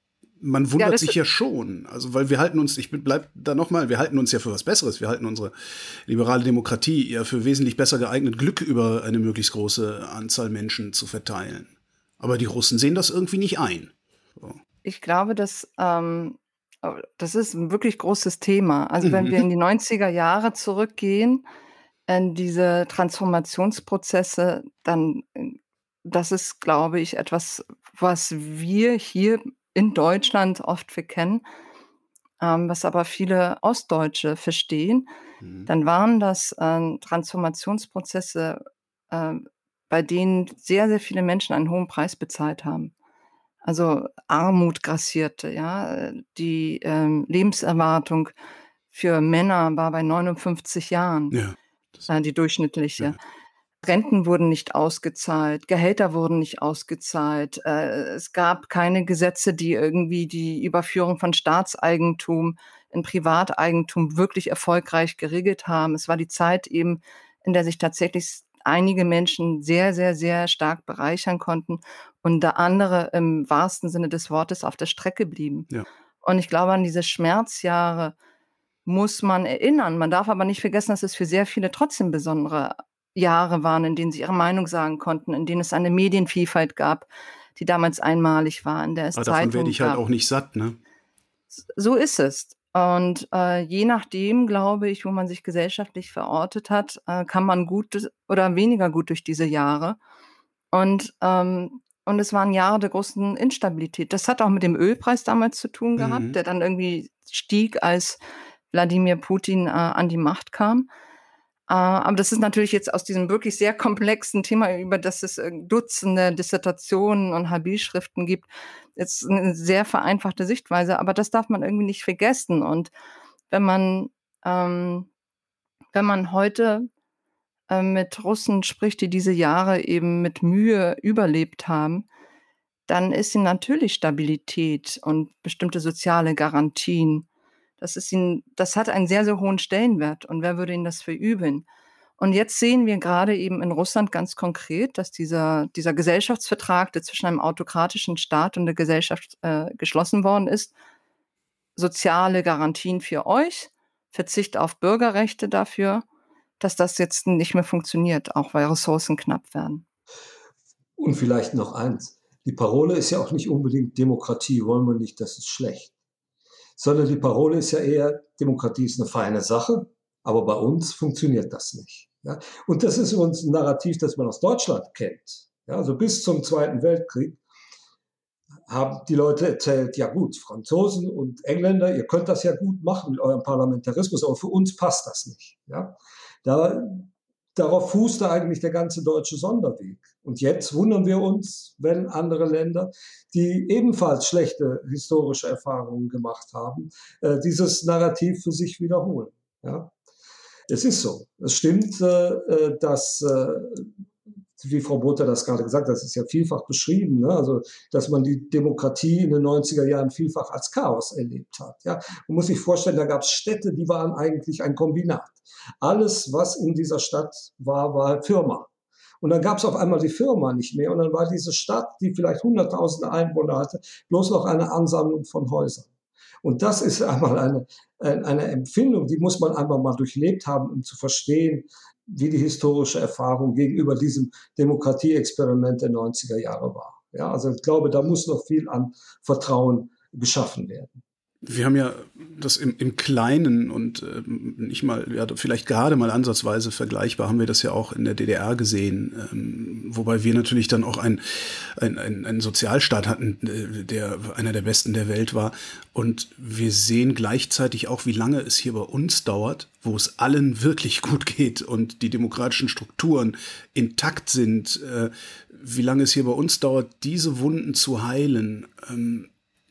man wundert Ja, sich ja schon. Also, weil wir halten uns, ich bleib da nochmal, wir halten uns ja für was Besseres. Wir halten unsere liberale Demokratie ja für wesentlich besser geeignet, Glück über eine möglichst große Anzahl Menschen zu verteilen. Aber die Russen sehen das irgendwie nicht ein. So. Ich glaube, dass ähm, das ist ein wirklich großes Thema. Also wenn wir in die neunziger Jahre zurückgehen, in diese Transformationsprozesse, dann, das ist, glaube ich, etwas, was wir hier in Deutschland oft verkennen, ähm, was aber viele Ostdeutsche verstehen. Mhm. Dann waren das äh, Transformationsprozesse, äh, bei denen sehr, sehr viele Menschen einen hohen Preis bezahlt haben. Also Armut grassierte, ja. Die ähm, Lebenserwartung für Männer war bei neunundfünfzig Jahren, Ja. Das, äh, die durchschnittliche. ja. Renten wurden nicht ausgezahlt, Gehälter wurden nicht ausgezahlt. Äh, es gab keine Gesetze, die irgendwie die Überführung von Staatseigentum in Privateigentum wirklich erfolgreich geregelt haben. Es war die Zeit eben, in der sich tatsächlich einige Menschen sehr, sehr, sehr stark bereichern konnten und da andere im wahrsten Sinne des Wortes auf der Strecke blieben. Ja. Und ich glaube, an diese Schmerzjahre muss man erinnern. Man darf aber nicht vergessen, dass es für sehr viele trotzdem besondere Jahre waren, in denen sie ihre Meinung sagen konnten, in denen es eine Medienvielfalt gab, die damals einmalig war, in der es Aber davon Zeitungen werde ich halt gab. auch nicht satt, ne? So ist es. Und äh, je nachdem, glaube ich, wo man sich gesellschaftlich verortet hat, äh, kann man gut oder weniger gut durch diese Jahre. Und, ähm, und es waren Jahre der großen Instabilität. Das hat auch mit dem Ölpreis damals zu tun gehabt, Mhm. der dann irgendwie stieg, als Wladimir Putin äh, an die Macht kam. Äh, aber das ist natürlich jetzt aus diesem wirklich sehr komplexen Thema, über das es äh, Dutzende Dissertationen und Habil-Schriften gibt, jetzt eine sehr vereinfachte Sichtweise. Aber das darf man irgendwie nicht vergessen. Und wenn man, ähm, wenn man heute äh, mit Russen spricht, die diese Jahre eben mit Mühe überlebt haben, dann ist ihnen natürlich Stabilität und bestimmte soziale Garantien. Das ist ihnen, das hat einen sehr, sehr hohen Stellenwert. Und wer würde ihnen das verübeln? Und jetzt sehen wir gerade eben in Russland ganz konkret, dass dieser, dieser Gesellschaftsvertrag, der zwischen einem autokratischen Staat und der Gesellschaft äh, geschlossen worden ist, soziale Garantien für euch, Verzicht auf Bürgerrechte dafür, dass das jetzt nicht mehr funktioniert, auch weil Ressourcen knapp werden. Und vielleicht noch eins. Die Parole ist ja auch nicht unbedingt Demokratie, wollen wir nicht, das ist schlecht. Sondern die Parole ist ja eher, Demokratie ist eine feine Sache, aber bei uns funktioniert das nicht. Ja? Und das ist übrigens ein Narrativ, das man aus Deutschland kennt. Ja? Also bis zum Zweiten Weltkrieg haben die Leute erzählt, ja gut, Franzosen und Engländer, ihr könnt das ja gut machen mit eurem Parlamentarismus, aber für uns passt das nicht. Ja? Da, darauf fußte eigentlich der ganze deutsche Sonderweg. Und jetzt wundern wir uns, wenn andere Länder, die ebenfalls schlechte historische Erfahrungen gemacht haben, äh, dieses Narrativ für sich wiederholen. Ja? Es ist so. Es stimmt, äh, dass, äh, wie Frau Botha das gerade gesagt hat, das ist ja vielfach beschrieben, ne? Also, dass man die Demokratie in den neunziger Jahren vielfach als Chaos erlebt hat. Ja? Man muss sich vorstellen, da gab es Städte, die waren eigentlich ein Kombinat. Alles, was in dieser Stadt war, war Firma. Und dann gab es auf einmal die Firma nicht mehr. Und dann war diese Stadt, die vielleicht hunderttausende Einwohner hatte, bloß noch eine Ansammlung von Häusern. Und das ist einmal eine, eine Empfindung, die muss man einmal mal durchlebt haben, um zu verstehen, wie die historische Erfahrung gegenüber diesem Demokratieexperiment der neunziger Jahre war. Ja, also ich glaube, da muss noch viel an Vertrauen geschaffen werden. Wir haben ja das im, im Kleinen und äh, nicht mal, ja, vielleicht gerade mal ansatzweise vergleichbar, haben wir das ja auch in der D D R gesehen, ähm, wobei wir natürlich dann auch ein, ein, ein, einen Sozialstaat hatten, äh, der einer der besten der Welt war. Und wir sehen gleichzeitig auch, wie lange es hier bei uns dauert, wo es allen wirklich gut geht und die demokratischen Strukturen intakt sind, äh, wie lange es hier bei uns dauert, diese Wunden zu heilen. Ähm,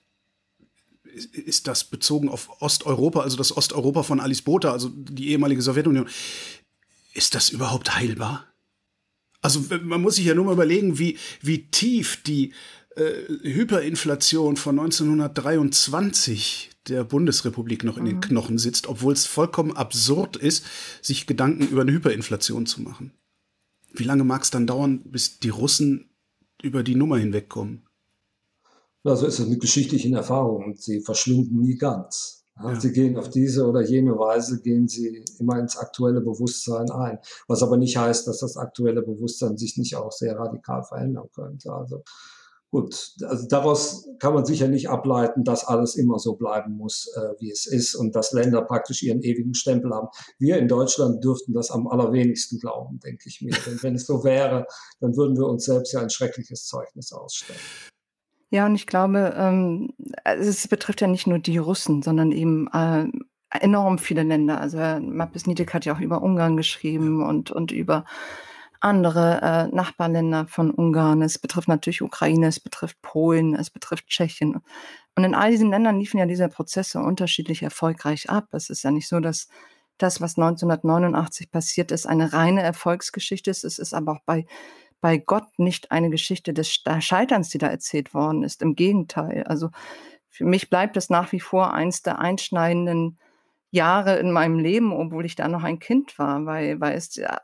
Ist das bezogen auf Osteuropa, also das Osteuropa von Alice Botha, also die ehemalige Sowjetunion, ist das überhaupt heilbar? Also man muss sich ja nur mal überlegen, wie, wie tief die äh, Hyperinflation von neunzehnhundertdreiundzwanzig der Bundesrepublik noch in den Knochen sitzt, obwohl es vollkommen absurd ist, sich Gedanken über eine Hyperinflation zu machen. Wie lange mag es dann dauern, bis die Russen über die Nummer hinwegkommen? Also ist es mit geschichtlichen Erfahrungen. Sie verschwinden nie ganz. Ja, Ja. Sie gehen auf diese oder jene Weise, gehen sie immer ins aktuelle Bewusstsein ein. Was aber nicht heißt, dass das aktuelle Bewusstsein sich nicht auch sehr radikal verändern könnte. Also gut, also daraus kann man sicher nicht ableiten, dass alles immer so bleiben muss, äh, wie es ist und dass Länder praktisch ihren ewigen Stempel haben. Wir in Deutschland dürften das am allerwenigsten glauben, denke ich mir. Denn wenn es so wäre, dann würden wir uns selbst ja ein schreckliches Zeugnis ausstellen. Ja, und ich glaube, ähm, also es betrifft ja nicht nur die Russen, sondern eben äh, enorm viele Länder. Also Herr Mapis-Niedek hat ja auch über Ungarn geschrieben und, und über andere äh, Nachbarländer von Ungarn. Es betrifft natürlich Ukraine, es betrifft Polen, es betrifft Tschechien. Und in all diesen Ländern liefen ja diese Prozesse unterschiedlich erfolgreich ab. Es ist ja nicht so, dass das, was neunzehnhundertneunundachtzig passiert ist, eine reine Erfolgsgeschichte ist. Es ist aber auch bei bei Gott nicht eine Geschichte des Scheiterns, die da erzählt worden ist. Im Gegenteil. Also für mich bleibt es nach wie vor eins der einschneidenden Jahre in meinem Leben, obwohl ich da noch ein Kind war, weil, weil es ja,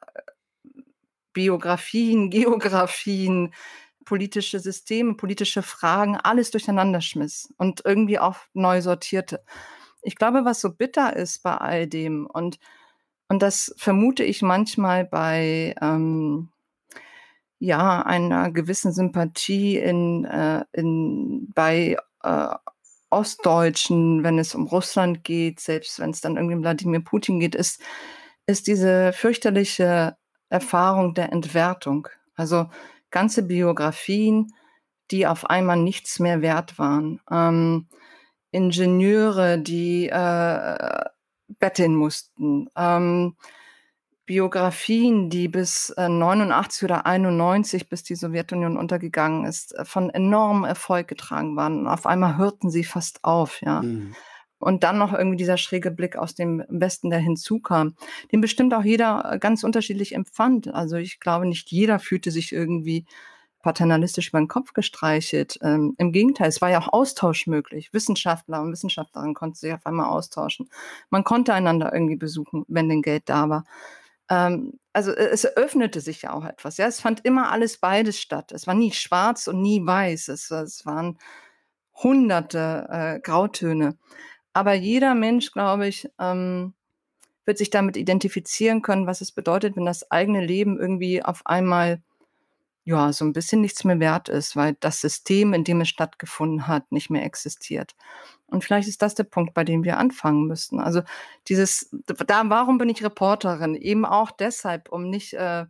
Biografien, Geografien, politische Systeme, politische Fragen, alles durcheinander schmiss und irgendwie auch neu sortierte. Ich glaube, was so bitter ist bei all dem, und, und das vermute ich manchmal bei ähm, ja, einer gewissen Sympathie in, äh, in, bei äh, Ostdeutschen, wenn es um Russland geht, selbst wenn es dann irgendwie um Wladimir Putin geht, ist, ist diese fürchterliche Erfahrung der Entwertung. Also ganze Biografien, die auf einmal nichts mehr wert waren. Ähm, Ingenieure, die äh, betteln mussten. Ähm, Biografien, die bis äh, neunundachtzig oder einundneunzig, bis die Sowjetunion untergegangen ist, äh, von enormem Erfolg getragen waren. Und auf einmal hörten sie fast auf, ja. Mhm. Und dann noch irgendwie dieser schräge Blick aus dem Westen, der hinzukam, den bestimmt auch jeder ganz unterschiedlich empfand. Also ich glaube, nicht jeder fühlte sich irgendwie paternalistisch über den Kopf gestreichelt. Ähm, Im Gegenteil, es war ja auch Austausch möglich. Wissenschaftler und Wissenschaftlerinnen konnten sich auf einmal austauschen. Man konnte einander irgendwie besuchen, wenn denn Geld da war. Also es eröffnete sich ja auch etwas. Ja, es fand immer alles beides statt. Es war nie schwarz und nie weiß. Es, es waren hunderte äh, Grautöne. Aber jeder Mensch, glaube ich, ähm, wird sich damit identifizieren können, was es bedeutet, wenn das eigene Leben irgendwie auf einmal ja so ein bisschen nichts mehr wert ist, weil das System, in dem es stattgefunden hat, nicht mehr existiert. Und vielleicht ist das der Punkt, bei dem wir anfangen müssten. Also dieses, da, warum bin ich Reporterin? Eben auch deshalb, um nicht äh,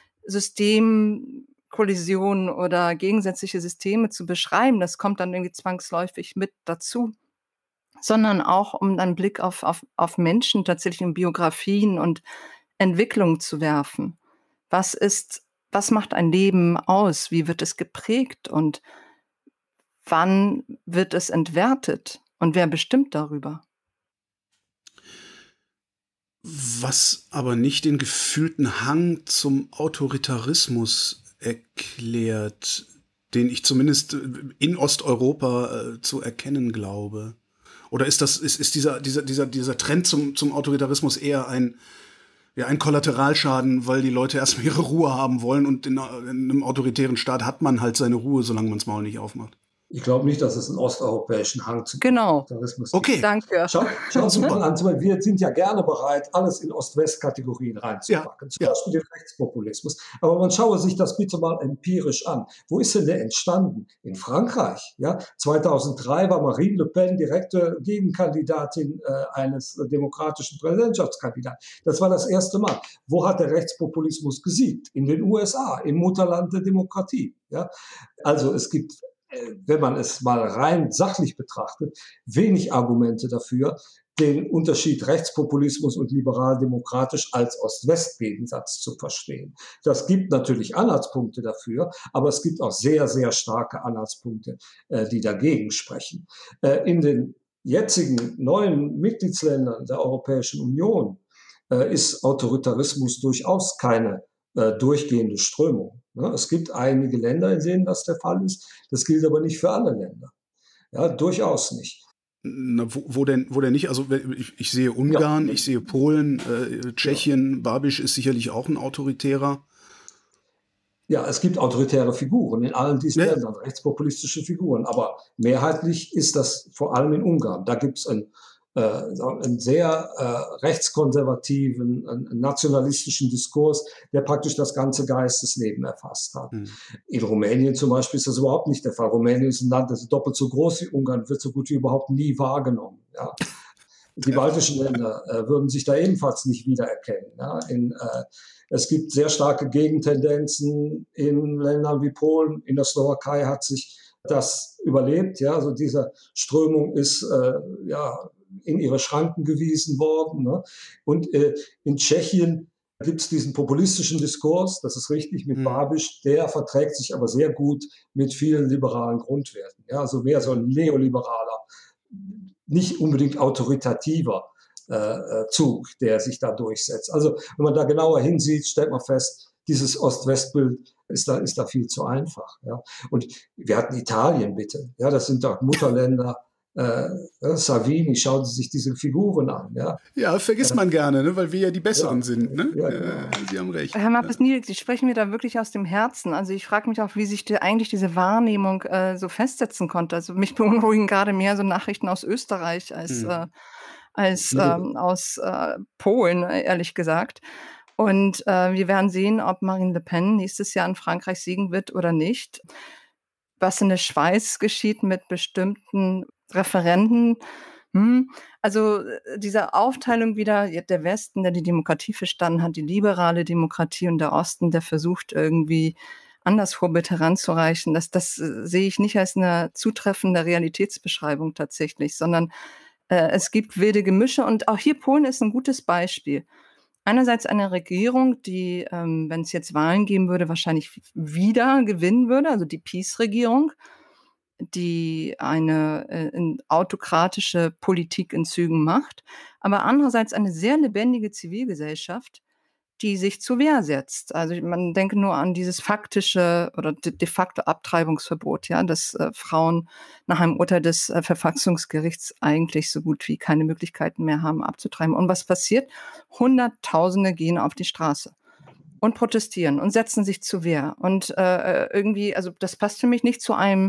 Systemkollisionen oder gegensätzliche Systeme zu beschreiben. Das kommt dann irgendwie zwangsläufig mit dazu. Sondern auch, um einen Blick auf, auf, auf Menschen tatsächlich in Biografien und Entwicklung zu werfen. Was ist, was macht ein Leben aus? Wie wird es geprägt? Und wann wird es entwertet? Und wer bestimmt darüber? Was aber nicht den gefühlten Hang zum Autoritarismus erklärt, den ich zumindest in Osteuropa äh, zu erkennen glaube. Oder ist das, ist, ist dieser, dieser, dieser, dieser Trend zum, zum Autoritarismus eher ein, ja, ein Kollateralschaden, weil die Leute erstmal ihre Ruhe haben wollen und in, in einem autoritären Staat hat man halt seine Ruhe, solange man das Maul nicht aufmacht? Ich glaube nicht, dass es einen osteuropäischen Hang zum genau. Autoritarismus gibt. Okay. Danke. Schau, schauen Sie mal an, wir sind ja gerne bereit, alles in Ost-West-Kategorien reinzupacken. Ja. Zum ja. Beispiel den Rechtspopulismus. Aber man schaue sich das bitte mal empirisch an. Wo ist denn der entstanden? In Frankreich. Ja? zweitausenddrei war Marine Le Pen direkte Gegenkandidatin äh, eines äh, demokratischen Präsidentschaftskandidaten. Das war das erste Mal. Wo hat der Rechtspopulismus gesiegt? In den U S A, im Mutterland der Demokratie. Ja? Also es gibt, wenn man es mal rein sachlich betrachtet, wenig Argumente dafür, den Unterschied Rechtspopulismus und liberal-demokratisch als Ost-West-Gegensatz zu verstehen. Das gibt natürlich Anhaltspunkte dafür, aber es gibt auch sehr, sehr starke Anhaltspunkte, die dagegen sprechen. In den jetzigen neuen Mitgliedsländern der Europäischen Union ist Autoritarismus durchaus keine durchgehende Strömung. Es gibt einige Länder, in denen das der Fall ist. Das gilt aber nicht für alle Länder. Ja, durchaus nicht. Na, wo, wo denn, wo denn nicht? Also ich, ich sehe Ungarn, ja. Ich sehe Polen, äh, Tschechien, ja. Babiš ist sicherlich auch ein autoritärer. Ja, es gibt autoritäre Figuren in allen diesen Ja. Ländern, rechtspopulistische Figuren, aber mehrheitlich ist das vor allem in Ungarn. Da gibt es einen, äh, einen sehr äh, rechtskonservativen, einen nationalistischen Diskurs, der praktisch das ganze Geistesleben erfasst hat. Mhm. In Rumänien zum Beispiel ist das überhaupt nicht der Fall. Rumänien ist ein Land, das ist doppelt so groß wie Ungarn, wird so gut wie überhaupt nie wahrgenommen. Ja. Die baltischen Länder äh, würden sich da ebenfalls nicht wiedererkennen. Ja. In, äh, es gibt sehr starke Gegentendenzen in Ländern wie Polen. In der Slowakei hat sich das überlebt. Ja. Also diese Strömung ist äh, ja, in ihre Schranken gewiesen worden. Ne. Und äh, in Tschechien gibt es diesen populistischen Diskurs, das ist richtig, mit Mhm. Babiš, der verträgt sich aber sehr gut mit vielen liberalen Grundwerten. Ja. Also mehr so ein neoliberaler, nicht unbedingt autoritativer äh, Zug, der sich da durchsetzt. Also wenn man da genauer hinsieht, stellt man fest, dieses Ost-West-Bild ist da, ist da viel zu einfach. Ja. Und wir hatten Italien, bitte. Ja, das sind doch Mutterländer. Äh, Salvini, schauen Sie sich diese Figuren an. Ja, Ja, vergisst man gerne, ne? Weil wir ja die Besseren Ja. sind. Ne? Ja, genau. Äh, Sie haben recht. Herr Mappes-Niedek, Sie sprechen mir da wirklich aus dem Herzen. Also ich frage mich auch, wie sich die, eigentlich diese Wahrnehmung äh, so festsetzen konnte. Also mich beunruhigen gerade mehr so Nachrichten aus Österreich als, Hm. äh, als Ja. ähm, aus äh, Polen, äh, ehrlich gesagt. Und äh, wir werden sehen, ob Marine Le Pen nächstes Jahr in Frankreich siegen wird oder nicht. Was in der Schweiz geschieht mit bestimmten Referenden. Hm. Also äh, diese Aufteilung wieder, ja, der Westen, der die Demokratie verstanden hat, die liberale Demokratie, und der Osten, der versucht irgendwie anderswo mit heranzureichen. Das, das äh, sehe ich nicht als eine zutreffende Realitätsbeschreibung tatsächlich, sondern äh, es gibt wilde Gemische, und auch hier Polen ist ein gutes Beispiel. Einerseits eine Regierung, die, ähm, wenn es jetzt Wahlen geben würde, wahrscheinlich wieder gewinnen würde, also die PiS-Regierung, die eine äh, in autokratische Politik in Zügen macht, aber andererseits eine sehr lebendige Zivilgesellschaft, die sich zur Wehr setzt. Also man denke nur an dieses faktische oder de, de facto Abtreibungsverbot, ja, dass äh, Frauen nach einem Urteil des äh, Verfassungsgerichts eigentlich so gut wie keine Möglichkeiten mehr haben, abzutreiben. Und was passiert? Hunderttausende gehen auf die Straße und protestieren und setzen sich zur Wehr. Und äh, irgendwie, also das passt für mich nicht zu einem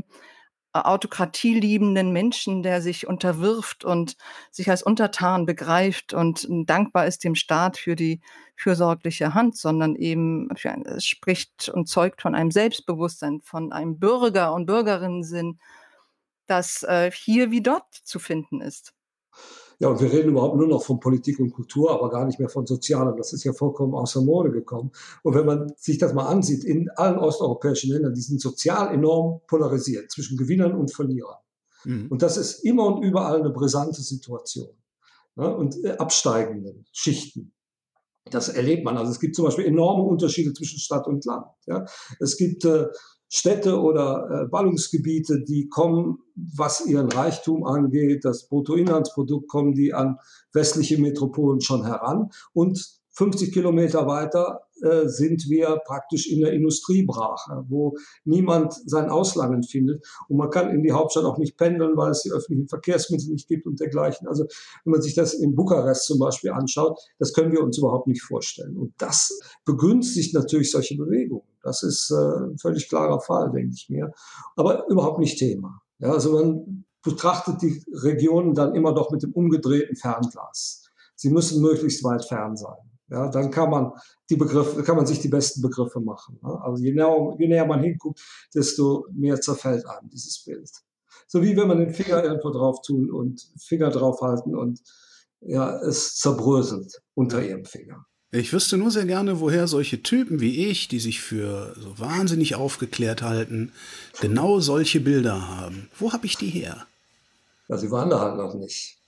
autokratieliebenden Menschen, der sich unterwirft und sich als Untertan begreift und dankbar ist dem Staat für die fürsorgliche Hand, sondern eben für ein, es spricht und zeugt von einem Selbstbewusstsein, von einem Bürger- und Bürgerinnensinn, das äh, hier wie dort zu finden ist. Ja, und wir reden überhaupt nur noch von Politik und Kultur, aber gar nicht mehr von Sozialem. Das ist ja vollkommen außer Mode gekommen. Und wenn man sich das mal ansieht, in allen osteuropäischen Ländern, die sind sozial enorm polarisiert zwischen Gewinnern und Verlierern. Mhm. Und das ist immer und überall eine brisante Situation. Ja, und äh, absteigenden Schichten. Das erlebt man. Also es gibt zum Beispiel enorme Unterschiede zwischen Stadt und Land. Ja. Es gibt äh, Städte oder äh, Ballungsgebiete, die kommen, was ihren Reichtum angeht, das Bruttoinlandsprodukt, kommen die an westliche Metropolen schon heran. Und fünfzig Kilometer weiter äh, sind wir praktisch in der Industriebrache, wo niemand sein Auslangen findet. Und man kann in die Hauptstadt auch nicht pendeln, weil es die öffentlichen Verkehrsmittel nicht gibt und dergleichen. Also wenn man sich das in Bukarest zum Beispiel anschaut, das können wir uns überhaupt nicht vorstellen. Und das begünstigt natürlich solche Bewegungen. Das ist äh, ein völlig klarer Fall, denke ich mir. Aber überhaupt nicht Thema. Ja, also man betrachtet die Regionen dann immer doch mit dem umgedrehten Fernglas. Sie müssen möglichst weit fern sein. Ja, dann kann man die Begriffe, kann man sich die besten Begriffe machen. Ja, also je näher, je näher man hinguckt, desto mehr zerfällt einem dieses Bild. So wie wenn man den Finger irgendwo drauf tun und Finger drauf halten und ja, es zerbröselt unter ihrem Finger. Ich wüsste nur sehr gerne, woher solche Typen wie ich, die sich für so wahnsinnig aufgeklärt halten, genau solche Bilder haben. Wo habe ich die her? Ja, sie waren da halt noch nicht.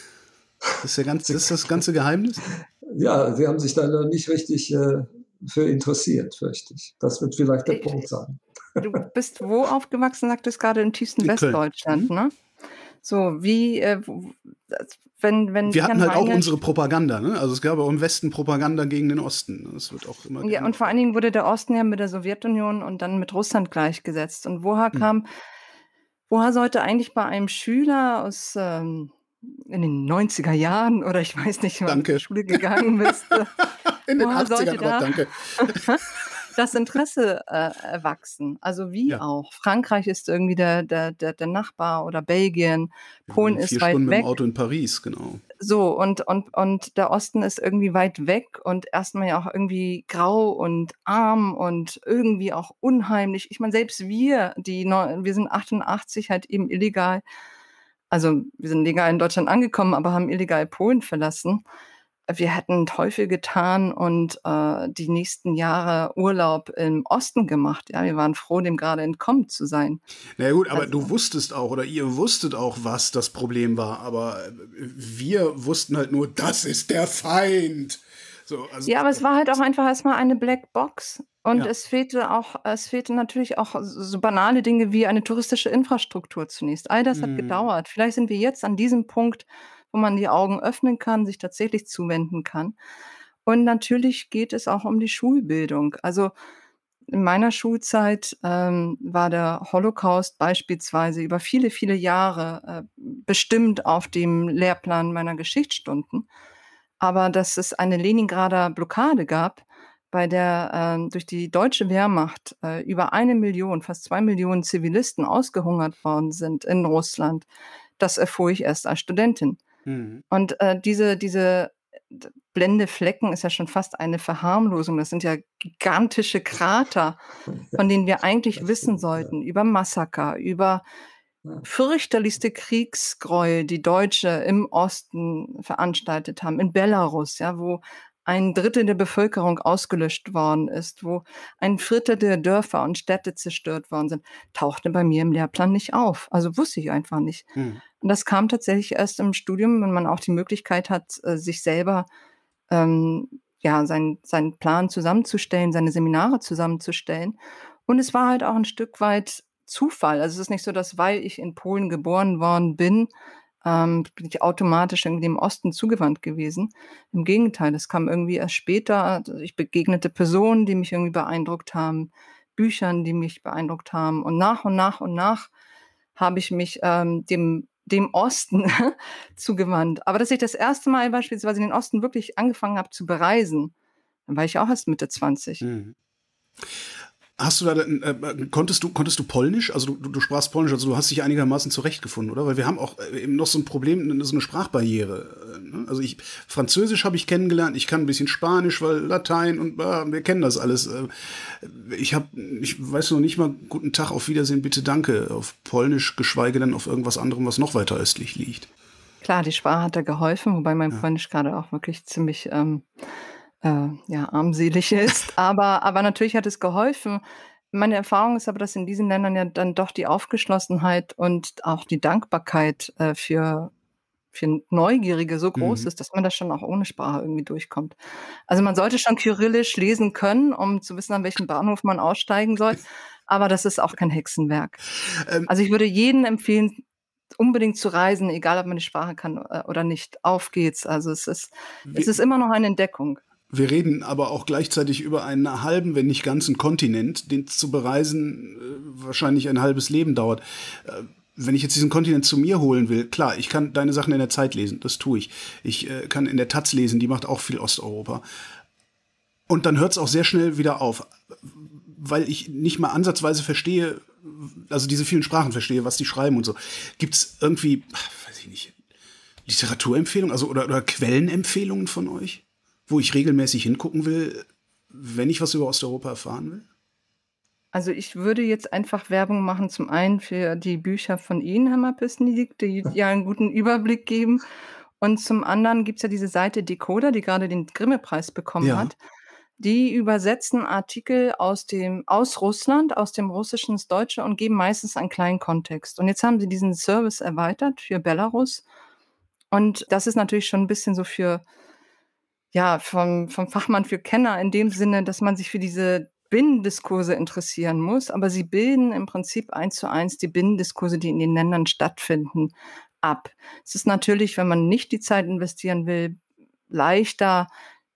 Das ist, der ganze, das ist das ganze Geheimnis? Ja, sie haben sich da nicht richtig äh, für interessiert, fürchte ich. Das wird vielleicht der Ich- Punkt sein. Du bist wo aufgewachsen, sagtest gerade im tiefsten In Köln. Westdeutschland, ne? So, wie, äh, wo- wenn, wenn Wir hatten Herrn halt auch Weingart- unsere Propaganda, ne? Also es gab auch im Westen Propaganda gegen den Osten. Das wird auch immer. Ja, und vor allen Dingen wurde der Osten ja mit der Sowjetunion und dann mit Russland gleichgesetzt. Und woher Hm. kam, woher sollte eigentlich bei einem Schüler aus ähm, in den neunziger Jahren oder ich weiß nicht, wann du Danke. zur Schule gegangen bist, äh, in den woher sollte achtzigern, aber da- danke. das Interesse äh, erwachsen. Also wie Ja. auch. Frankreich ist irgendwie der, der, der, der Nachbar oder Belgien. Wir Polen waren ist vier weit Stunden mit dem weg. Auto in Paris, genau. So, und, und, und der Osten ist irgendwie weit weg und erstmal ja auch irgendwie grau und arm und irgendwie auch unheimlich. Ich meine, selbst wir, die neu- wir sind achtundachtzig halt eben illegal, also wir sind legal in Deutschland angekommen, aber haben illegal Polen verlassen. Wir hätten Teufel getan und äh, die nächsten Jahre Urlaub im Osten gemacht. Ja, wir waren froh, dem gerade entkommen zu sein. Na ja, gut, aber Also, du wusstest auch, oder ihr wusstet auch, was das Problem war, aber äh, wir wussten halt nur, das ist der Feind. So, also, ja, aber es war halt auch einfach erstmal eine Black Box. Und Ja. es fehlte auch, es fehlte natürlich auch so banale Dinge wie eine touristische Infrastruktur zunächst. All das hat Mhm. gedauert. Vielleicht sind wir jetzt an diesem Punkt, wo man die Augen öffnen kann, sich tatsächlich zuwenden kann. Und natürlich geht es auch um die Schulbildung. Also in meiner Schulzeit ähm, war der Holocaust beispielsweise über viele, viele Jahre äh, bestimmt auf dem Lehrplan meiner Geschichtsstunden. Aber dass es eine Leningrader Blockade gab, bei der ähm, durch die deutsche Wehrmacht äh, über eine Million, fast zwei Millionen Zivilisten ausgehungert worden sind in Russland, das erfuhr ich erst als Studentin. Mhm. Und äh, diese, diese d- blende Flecken ist ja schon fast eine Verharmlosung. Das sind ja gigantische Krater, von denen wir eigentlich Das wissen stimmt, ja. sollten, über Massaker, über Ja. fürchterlichste Kriegsgräuel, die Deutsche im Osten veranstaltet haben, in Belarus, ja, wo ein Drittel der Bevölkerung ausgelöscht worden ist, wo ein Viertel der Dörfer und Städte zerstört worden sind, tauchte bei mir im Lehrplan nicht auf. Also wusste ich einfach nicht. Mhm. Und das kam tatsächlich erst im Studium, wenn man auch die Möglichkeit hat, äh, sich selber ähm, ja, seinen, seinen Plan zusammenzustellen, seine Seminare zusammenzustellen. Und es war halt auch ein Stück weit Zufall. Also es ist nicht so, dass weil ich in Polen geboren worden bin, ähm, bin ich automatisch irgendwie dem Osten zugewandt gewesen. Im Gegenteil, es kam irgendwie erst später. Also ich begegnete Personen, die mich irgendwie beeindruckt haben, Büchern, die mich beeindruckt haben. Und nach und nach und nach habe ich mich ähm, dem, dem Osten zugewandt. Aber dass ich das erste Mal beispielsweise den Osten wirklich angefangen habe zu bereisen, dann war ich auch erst Mitte zwanzig. Mhm. Hast du da, äh, konntest du, konntest du Polnisch? Also du, du sprachst Polnisch, also du hast dich einigermaßen zurechtgefunden, oder? Weil wir haben auch äh, eben noch so ein Problem, so eine Sprachbarriere. äh, ne? Also ich, Französisch habe ich kennengelernt, ich kann ein bisschen Spanisch, weil Latein und äh, wir kennen das alles. Äh, ich habe, ich weiß noch nicht mal, guten Tag, auf Wiedersehen, bitte, danke, auf Polnisch, geschweige denn auf irgendwas anderem, was noch weiter östlich liegt. Klar, die Sprache hat da geholfen, wobei mein Ja. Polnisch gerade auch wirklich ziemlich ähm, äh, ja, armselig ist. Aber, aber natürlich hat es geholfen. Meine Erfahrung ist aber, dass in diesen Ländern ja dann doch die Aufgeschlossenheit und auch die Dankbarkeit äh, für, für Neugierige so groß Mhm. ist, dass man das schon auch ohne Sprache irgendwie durchkommt. Also man sollte schon Kyrillisch lesen können, um zu wissen, an welchem Bahnhof man aussteigen soll. Aber das ist auch kein Hexenwerk. Ähm, Also ich würde jedem empfehlen, unbedingt zu reisen, egal ob man die Sprache kann äh, oder nicht. Auf geht's. Also es ist, es wir, ist immer noch eine Entdeckung. wir reden aber auch gleichzeitig über einen halben, wenn nicht ganzen Kontinent, den zu bereisen äh, wahrscheinlich ein halbes Leben dauert. Äh, wenn ich jetzt diesen Kontinent zu mir holen will, klar, ich kann deine Sachen in der Zeit lesen, das tue ich. Ich äh, kann in der Taz lesen, die macht auch viel Osteuropa. Und dann hört es auch sehr schnell wieder auf, weil ich nicht mal ansatzweise verstehe, also diese vielen Sprachen verstehe, was die schreiben und so. Gibt es irgendwie, weiß ich nicht, Literaturempfehlungen, also oder, oder Quellenempfehlungen von euch, wo ich regelmäßig hingucken will, wenn ich was über Osteuropa erfahren will? Also ich würde jetzt einfach Werbung machen, zum einen für die Bücher von Ihnen, Herr Mapes-Niedig, die ja einen guten Überblick geben. Und zum anderen gibt es ja diese Seite Decoder, die gerade den Grimme-Preis bekommen Ja. hat. Die übersetzen Artikel aus dem, aus Russland, aus dem Russischen ins Deutsche und geben meistens einen kleinen Kontext. Und jetzt haben sie diesen Service erweitert für Belarus. Und das ist natürlich schon ein bisschen so für, ja, vom, vom Fachmann für Kenner in dem Sinne, dass man sich für diese Binnendiskurse interessieren muss. Aber sie bilden im Prinzip eins zu eins die Binnendiskurse, die in den Ländern stattfinden, ab. Es ist natürlich, wenn man nicht die Zeit investieren will, leichter,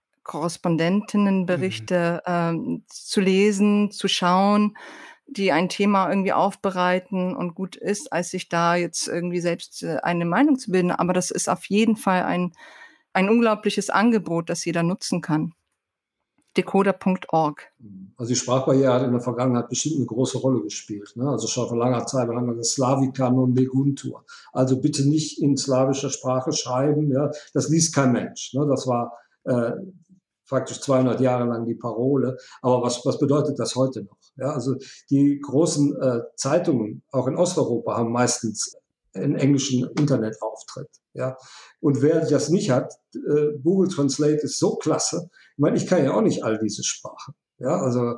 Korrespondentinnenberichte ähm, zu lesen, zu schauen, die ein Thema irgendwie aufbereiten und gut ist, als sich da jetzt irgendwie selbst äh, eine Meinung zu bilden. Aber das ist auf jeden Fall ein, ein unglaubliches Angebot, das jeder nutzen kann. decoder punkt org. Also die Sprachbarriere hat in der Vergangenheit bestimmt eine große Rolle gespielt. Ne? Also schon vor langer Zeit haben wir das Slavika non leguntur. Also bitte nicht in slawischer Sprache schreiben. Ja? Das liest kein Mensch. Ne? Das war äh, praktisch zweihundert Jahre lang die Parole. Aber was, was bedeutet das heute noch? Ja? Also die großen äh, Zeitungen, auch in Osteuropa, haben meistens einen englischen Internetauftritt. Ja? Und wer das nicht hat, äh, Google Translate ist so klasse. Ich meine, ich kann ja auch nicht all diese Sprachen. Ja, also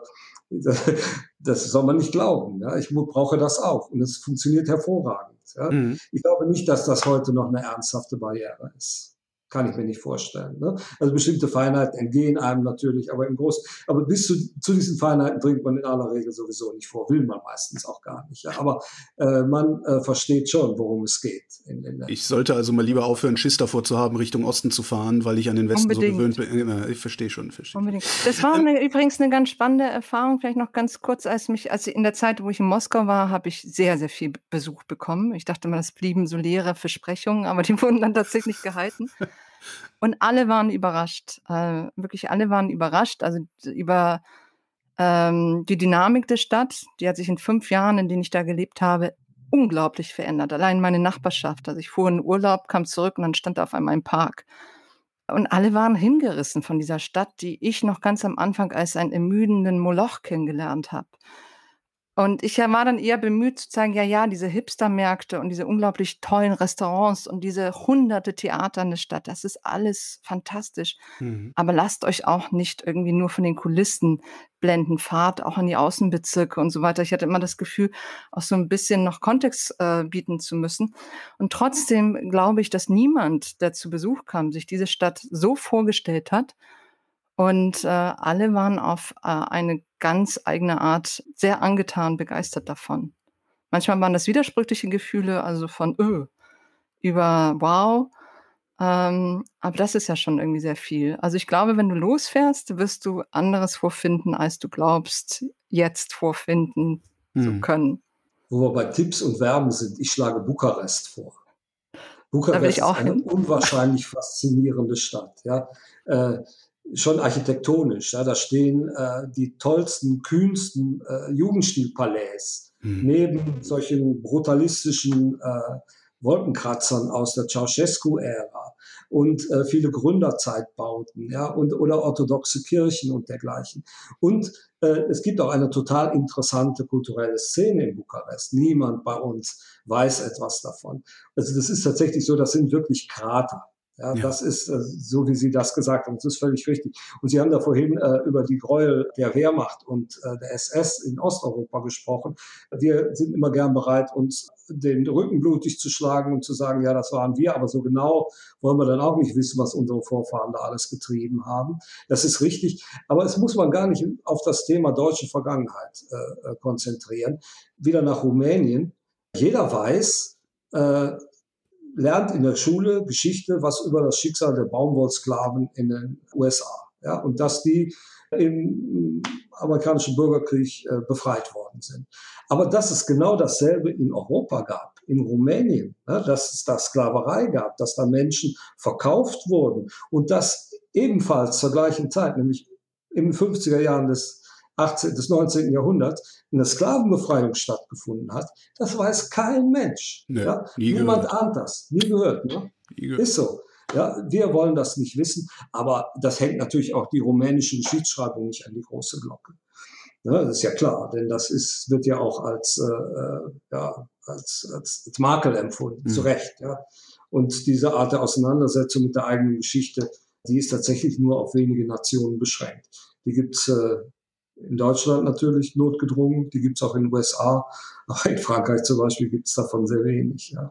das soll man nicht glauben. Ja, ich brauche das auch und es funktioniert hervorragend. Ja. Mhm. Ich glaube nicht, dass das heute noch eine ernsthafte Barriere ist. Kann ich mir nicht vorstellen. Ne? Also bestimmte Feinheiten entgehen einem natürlich, aber im Großen, aber bis zu, zu diesen Feinheiten dringt man in aller Regel sowieso nicht vor, will man meistens auch gar nicht. Ja? Aber äh, man äh, versteht schon, worum es geht. In, in ich sollte also mal lieber aufhören, Schiss davor zu haben, Richtung Osten zu fahren, weil ich an den Westen Unbedingt. so gewöhnt bin. Ich verstehe schon. Verstehe. Unbedingt. Das war eine, ähm, übrigens eine ganz spannende Erfahrung, vielleicht noch ganz kurz, als mich, als in der Zeit, wo ich in Moskau war, habe ich sehr, sehr viel Besuch bekommen. Ich dachte mal, das blieben so leere Versprechungen, aber die wurden dann tatsächlich gehalten. Und alle waren überrascht, äh, wirklich alle waren überrascht, also über ähm, die Dynamik der Stadt, die hat sich in fünf Jahren, in denen ich da gelebt habe, unglaublich verändert. Allein meine Nachbarschaft, also ich fuhr in Urlaub, kam zurück und dann stand da auf einmal ein Park. Und alle waren hingerissen von dieser Stadt, die ich noch ganz am Anfang als einen ermüdenden Moloch kennengelernt habe. Und ich war dann eher bemüht zu sagen, ja, ja, diese Hipstermärkte und diese unglaublich tollen Restaurants und diese hunderte Theater in der Stadt, das ist alles fantastisch. Mhm. Aber lasst euch auch nicht irgendwie nur von den Kulissen blenden, fahrt auch in die Außenbezirke und so weiter. Ich hatte immer das Gefühl, auch so ein bisschen noch Kontext äh, bieten zu müssen. Und trotzdem glaube ich, dass niemand, der zu Besuch kam, sich diese Stadt so vorgestellt hat. Und äh, alle waren auf äh, eine ganz eigene Art sehr angetan, begeistert davon. Manchmal waren das widersprüchliche Gefühle, also von öh, über wow. Ähm, aber das ist ja schon irgendwie sehr viel. Also ich glaube, wenn du losfährst, wirst du anderes vorfinden, als du glaubst, jetzt vorfinden hm. zu können. Wo wir bei Tipps und Verben sind, ich schlage Bukarest vor. Bukarest ist eine hin. unwahrscheinlich faszinierende Stadt. Ja. Äh, Schon architektonisch, ja, da stehen äh, die tollsten, kühnsten äh, Jugendstilpalais mhm. neben solchen brutalistischen äh, Wolkenkratzern aus der Ceausescu-Ära und äh, viele Gründerzeitbauten, ja, und oder orthodoxe Kirchen und dergleichen. Und äh, es gibt auch eine total interessante kulturelle Szene in Bukarest. Niemand bei uns weiß etwas davon. Also das ist tatsächlich so, das sind wirklich Krater. Ja, ja, das ist äh, so, wie Sie das gesagt haben. Das ist völlig richtig. Und Sie haben da vorhin äh, über die Gräuel der Wehrmacht und äh, der S S in Osteuropa gesprochen. Wir sind immer gern bereit, uns den Rücken blutig zu schlagen und zu sagen, ja, das waren wir. Aber so genau wollen wir dann auch nicht wissen, was unsere Vorfahren da alles getrieben haben. Das ist richtig. Aber es muss man gar nicht auf das Thema deutsche Vergangenheit äh, konzentrieren. Wieder nach Rumänien. Jeder weiß, äh, lernt in der Schule Geschichte, was über das Schicksal der Baumwollsklaven in den U S A. Ja, und dass die im amerikanischen Bürgerkrieg äh, befreit worden sind. Aber dass es genau dasselbe in Europa gab, in Rumänien, ja, dass es da Sklaverei gab, dass da Menschen verkauft wurden und dass ebenfalls zur gleichen Zeit, nämlich in den fünfziger Jahren des achtzehnten des neunzehnten Jahrhunderts eine Sklavenbefreiung stattgefunden hat, das weiß kein Mensch. Nee, ja? Niemand gehört. ahnt das, nie gehört. Ne? Nie gehört. Ist so. Ja, wir wollen das nicht wissen, aber das hängt natürlich auch die rumänische Geschichtsschreibung nicht an die große Glocke. Ja, das ist ja klar, denn das ist, wird ja auch als, äh, ja, als, als, als Makel empfunden, mhm. zu Recht. Ja. Und diese Art der Auseinandersetzung mit der eigenen Geschichte, die ist tatsächlich nur auf wenige Nationen beschränkt. Die gibt's äh, in Deutschland natürlich notgedrungen, die gibt es auch in den U S A, aber in Frankreich zum Beispiel gibt es davon sehr wenig. Ja.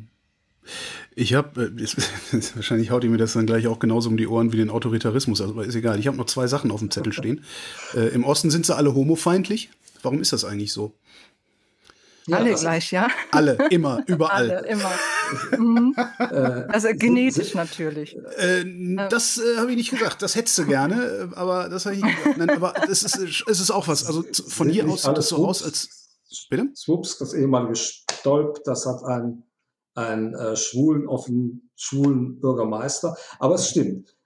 Ich habe, wahrscheinlich haut ihr mir das dann gleich auch genauso um die Ohren wie den Autoritarismus, aber ist egal. Ich habe noch zwei Sachen auf dem Zettel stehen. Äh, Im Osten sind sie alle homofeindlich. Warum ist das eigentlich so? Ja, alle also, gleich, ja? Alle, immer, überall. Alle, immer. Mhm. Also genetisch natürlich. Äh, das äh, habe ich nicht gesagt. Das hättest du gerne, aber das habe ich nicht gesagt. Nein, aber es ist, es ist auch was. Also von hier aus sieht das so aus, als... Bitte? Swoops, das ehemalige Stolp, das hat einen, einen äh, schwulen, offen schwulen Bürgermeister. Aber es stimmt.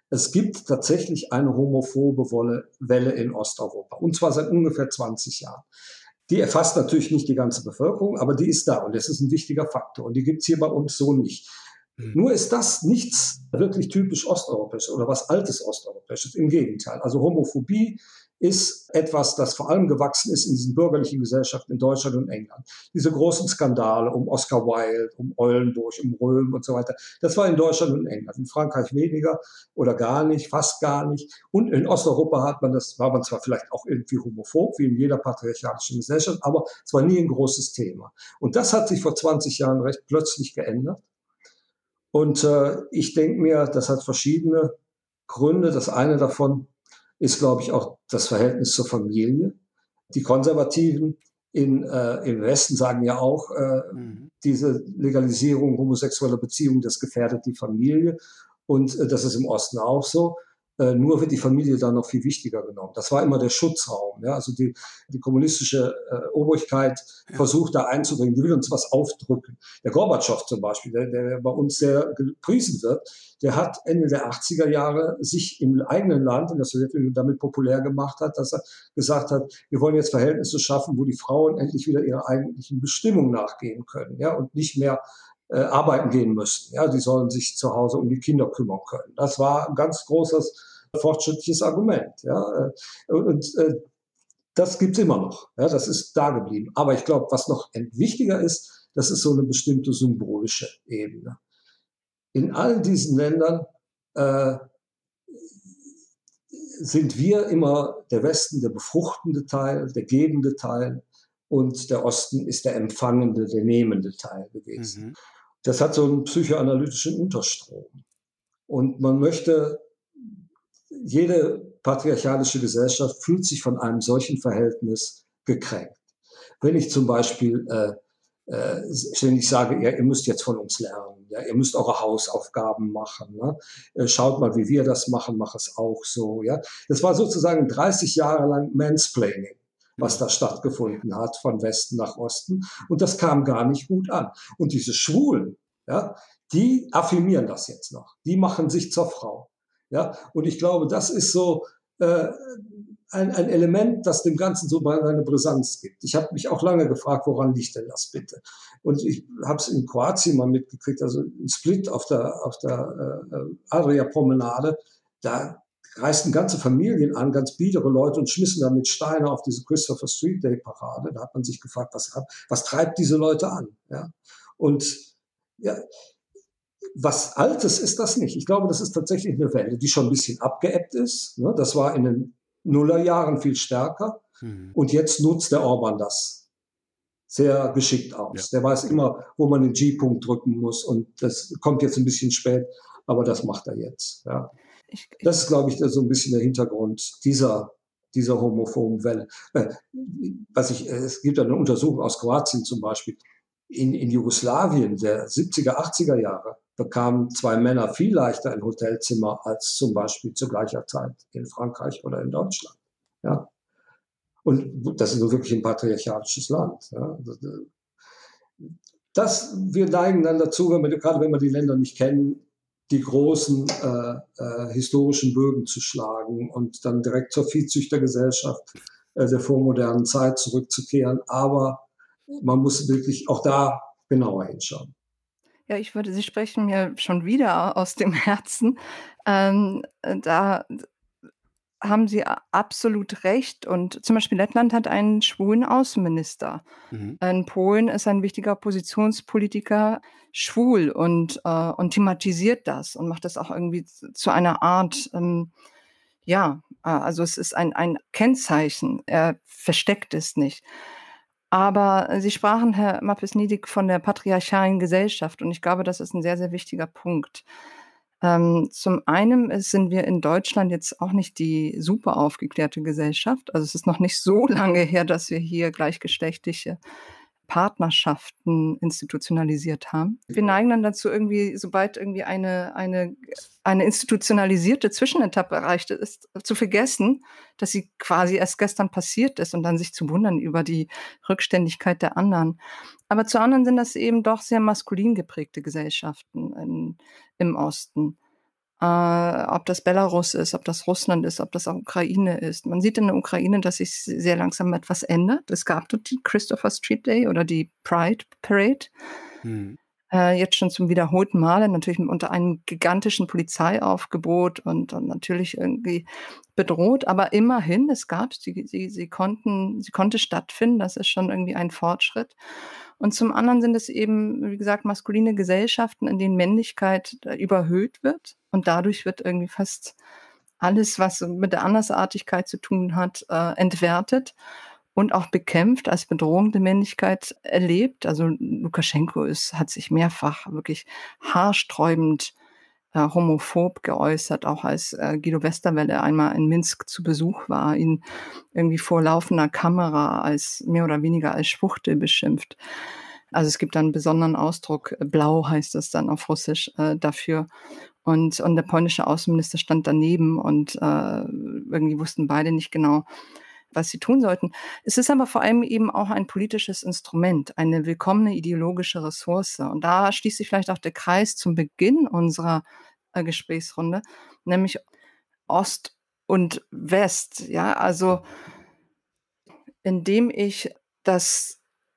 Es gibt tatsächlich eine homophobe Welle in Osteuropa, und zwar seit ungefähr zwanzig Jahren. Die erfasst natürlich nicht die ganze Bevölkerung, aber die ist da und das ist ein wichtiger Faktor und die gibt es hier bei uns so nicht. Mhm. Nur ist das nichts wirklich typisch Osteuropäisches oder was Altes Osteuropäisches, im Gegenteil. Also Homophobie ist etwas, das vor allem gewachsen ist in diesen bürgerlichen Gesellschaften in Deutschland und England. Diese großen Skandale um Oscar Wilde, um Eulenburg, um Röhm und so weiter, das war in Deutschland und England. In Frankreich weniger oder gar nicht, fast gar nicht. Und in Osteuropa hat man das, war man zwar vielleicht auch irgendwie homophob, wie in jeder patriarchalischen Gesellschaft, aber es war nie ein großes Thema. Und das hat sich vor zwanzig Jahren recht plötzlich geändert. Und äh, ich denke mir, das hat verschiedene Gründe. Das eine davon ist, glaube ich, auch das Verhältnis zur Familie. Die Konservativen in, äh, im Westen sagen ja auch, äh, mhm. diese Legalisierung homosexueller Beziehungen, das gefährdet die Familie. Und äh, das ist im Osten auch so. Äh, nur wird die Familie dann noch viel wichtiger genommen. Das war immer der Schutzraum. Ja? Also die, die kommunistische äh, Obrigkeit ja. versucht da einzudringen. Die will uns was aufdrücken. Der Gorbatschow zum Beispiel, der, der bei uns sehr gepriesen wird, der hat Ende der achtziger Jahre sich im eigenen Land, in der Sowjetunion, damit populär gemacht hat, dass er gesagt hat, wir wollen jetzt Verhältnisse schaffen, wo die Frauen endlich wieder ihrer eigentlichen Bestimmung nachgehen können, ja, und nicht mehr äh, arbeiten gehen müssen. Ja, die sollen sich zu Hause um die Kinder kümmern können. Das war ein ganz großes fortschrittliches Argument. Ja, und, und äh, das gibt's immer noch. Ja, das ist da geblieben. Aber ich glaube, was noch wichtiger ist, das ist so eine bestimmte symbolische Ebene. In all diesen Ländern äh, sind wir immer der Westen, der befruchtende Teil, der gebende Teil, und der Osten ist der empfangende, der nehmende Teil gewesen. Mhm. Das hat so einen psychoanalytischen Unterstrom. Und man möchte, jede patriarchalische Gesellschaft fühlt sich von einem solchen Verhältnis gekränkt. Wenn ich zum Beispiel äh, äh, ständig sage, ja, ihr müsst jetzt von uns lernen, ja, ihr müsst eure Hausaufgaben machen, ne? Äh, schaut mal, wie wir das machen, mach es auch so. Ja? Das war sozusagen dreißig Jahre lang Mansplaining, was da stattgefunden hat, von Westen nach Osten. Und das kam gar nicht gut an. Und diese Schwulen, ja, die affirmieren das jetzt noch. Die machen sich zur Frau. Ja? Und ich glaube, das ist so äh, ein, ein Element, das dem Ganzen so eine Brisanz gibt. Ich habe mich auch lange gefragt, woran liegt denn das bitte? Und ich habe es in Kroatien mal mitgekriegt, also in Split auf der, auf der äh, Adria-Promenade, da reisten ganze Familien an, ganz biedere Leute, und schmissen damit Steine auf diese Christopher Street Day Parade. Da hat man sich gefragt, was, was treibt diese Leute an? Ja? Und ja, was Altes ist das nicht. Ich glaube, das ist tatsächlich eine Welle, die schon ein bisschen abgeebbt ist. Ne? Das war in den Nullerjahren viel stärker. Mhm. Und jetzt nutzt der Orban das sehr geschickt aus. Ja. Der weiß immer, wo man den G-Punkt drücken muss. Und das kommt jetzt ein bisschen spät, aber das macht er jetzt. Ja. Ich, ich, das ist, glaube ich, so ein bisschen der Hintergrund dieser, dieser homophoben Welle. Was ich, es gibt eine Untersuchung aus Kroatien zum Beispiel. In, in Jugoslawien der siebziger, achtziger Jahre bekamen zwei Männer viel leichter ein Hotelzimmer als zum Beispiel zu gleicher Zeit in Frankreich oder in Deutschland. Ja. Und das ist nur wirklich ein patriarchalisches Land. Ja. Das, wir neigen dann dazu, wenn wir, gerade wenn wir die Länder nicht kennen, die großen äh, äh, historischen Bögen zu schlagen und dann direkt zur Viehzüchtergesellschaft äh, der vormodernen Zeit zurückzukehren. Aber man muss wirklich auch da genauer hinschauen. Ja, ich würde, Sie sprechen mir schon wieder aus dem Herzen. Ähm, da haben Sie absolut recht. Und zum Beispiel Lettland hat einen schwulen Außenminister. Mhm. In Polen ist ein wichtiger Oppositionspolitiker schwul und, äh, und thematisiert das und macht das auch irgendwie zu einer Art, ähm, ja, also es ist ein, ein Kennzeichen. Er versteckt es nicht. Aber Sie sprachen, Herr Mapes-Niedig, von der patriarchalen Gesellschaft. Und ich glaube, das ist ein sehr, sehr wichtiger Punkt. Ähm, zum einen sind wir in Deutschland jetzt auch nicht die super aufgeklärte Gesellschaft. Also es ist noch nicht so lange her, dass wir hier gleichgeschlechtliche Partnerschaften institutionalisiert haben. Wir neigen dann dazu, irgendwie, sobald irgendwie eine, eine, eine institutionalisierte Zwischenetappe erreicht ist, zu vergessen, dass sie quasi erst gestern passiert ist und dann sich zu wundern über die Rückständigkeit der anderen. Aber zu anderen sind das eben doch sehr maskulin geprägte Gesellschaften in, im Osten. Äh, ob das Belarus ist, ob das Russland ist, ob das auch Ukraine ist. Man sieht in der Ukraine, dass sich sehr langsam etwas ändert. Es gab dort die Christopher Street Day oder die Pride Parade. Mhm. Äh, jetzt schon zum wiederholten Male, natürlich unter einem gigantischen Polizeiaufgebot und, und natürlich irgendwie bedroht. Aber immerhin, es gab, sie, sie, sie konnten, sie konnte stattfinden. Das ist schon irgendwie ein Fortschritt. Und zum anderen sind es eben, wie gesagt, maskuline Gesellschaften, in denen Männlichkeit überhöht wird. Und dadurch wird irgendwie fast alles, was mit der Andersartigkeit zu tun hat, äh, entwertet und auch bekämpft, als Bedrohung der Männlichkeit erlebt. Also Lukaschenko ist, hat sich mehrfach wirklich haarsträubend äh, homophob geäußert, auch als äh, Guido Westerwelle einmal in Minsk zu Besuch war, ihn irgendwie vor laufender Kamera als mehr oder weniger als Schwuchtel beschimpft. Also es gibt dann einen besonderen Ausdruck, blau heißt es dann auf Russisch, äh, dafür. Und, und der polnische Außenminister stand daneben und äh, irgendwie wussten beide nicht genau, was sie tun sollten. Es ist aber vor allem eben auch ein politisches Instrument, eine willkommene ideologische Ressource. Und da schließt sich vielleicht auch der Kreis zum Beginn unserer äh, Gesprächsrunde, nämlich Ost und West. Ja, also indem ich das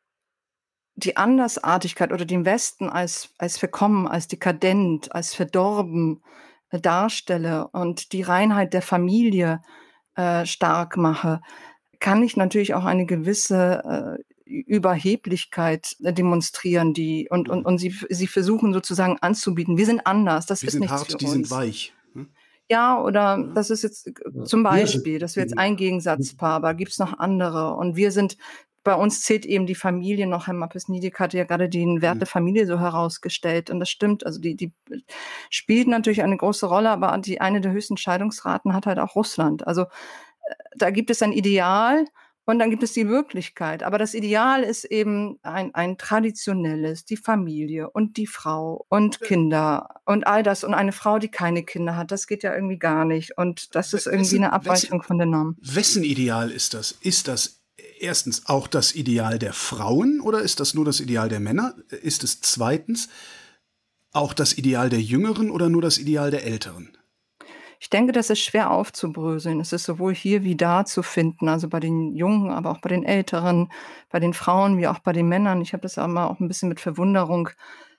die Andersartigkeit oder den Westen als, als verkommen, als dekadent, als verdorben äh, darstelle und die Reinheit der Familie äh, stark mache, kann ich natürlich auch eine gewisse äh, Überheblichkeit äh, demonstrieren, die und, und, und sie, sie versuchen sozusagen anzubieten. Wir sind anders, das wir ist sind nichts hart, für die uns. sind weich. Hm? Ja, oder Ja. das ist jetzt äh, Ja. zum Wir Beispiel, sind- das wäre jetzt ein Gegensatzpaar, aber gibt es noch andere? Und wir sind, bei uns zählt eben die Familie noch. Herr Mappes-Niedig hatte ja gerade den Wert der Familie so herausgestellt. Und das stimmt. Also die, die spielt natürlich eine große Rolle, aber die eine der höchsten Scheidungsraten hat halt auch Russland. Also äh, da gibt es ein Ideal und dann gibt es die Wirklichkeit. Aber das Ideal ist eben ein, ein traditionelles, die Familie und die Frau und Kinder und all das. Und eine Frau, die keine Kinder hat, das geht ja irgendwie gar nicht. Und das ist irgendwie Wessen- eine Abweichung wessen- von der Norm. Wessen Ideal ist das? Ist das erstens auch das Ideal der Frauen oder ist das nur das Ideal der Männer? Ist es zweitens auch das Ideal der Jüngeren oder nur das Ideal der Älteren? Ich denke, das ist schwer aufzubröseln. Es ist sowohl hier wie da zu finden, also bei den Jungen, aber auch bei den Älteren, bei den Frauen wie auch bei den Männern. Ich habe das auch mal auch ein bisschen mit Verwunderung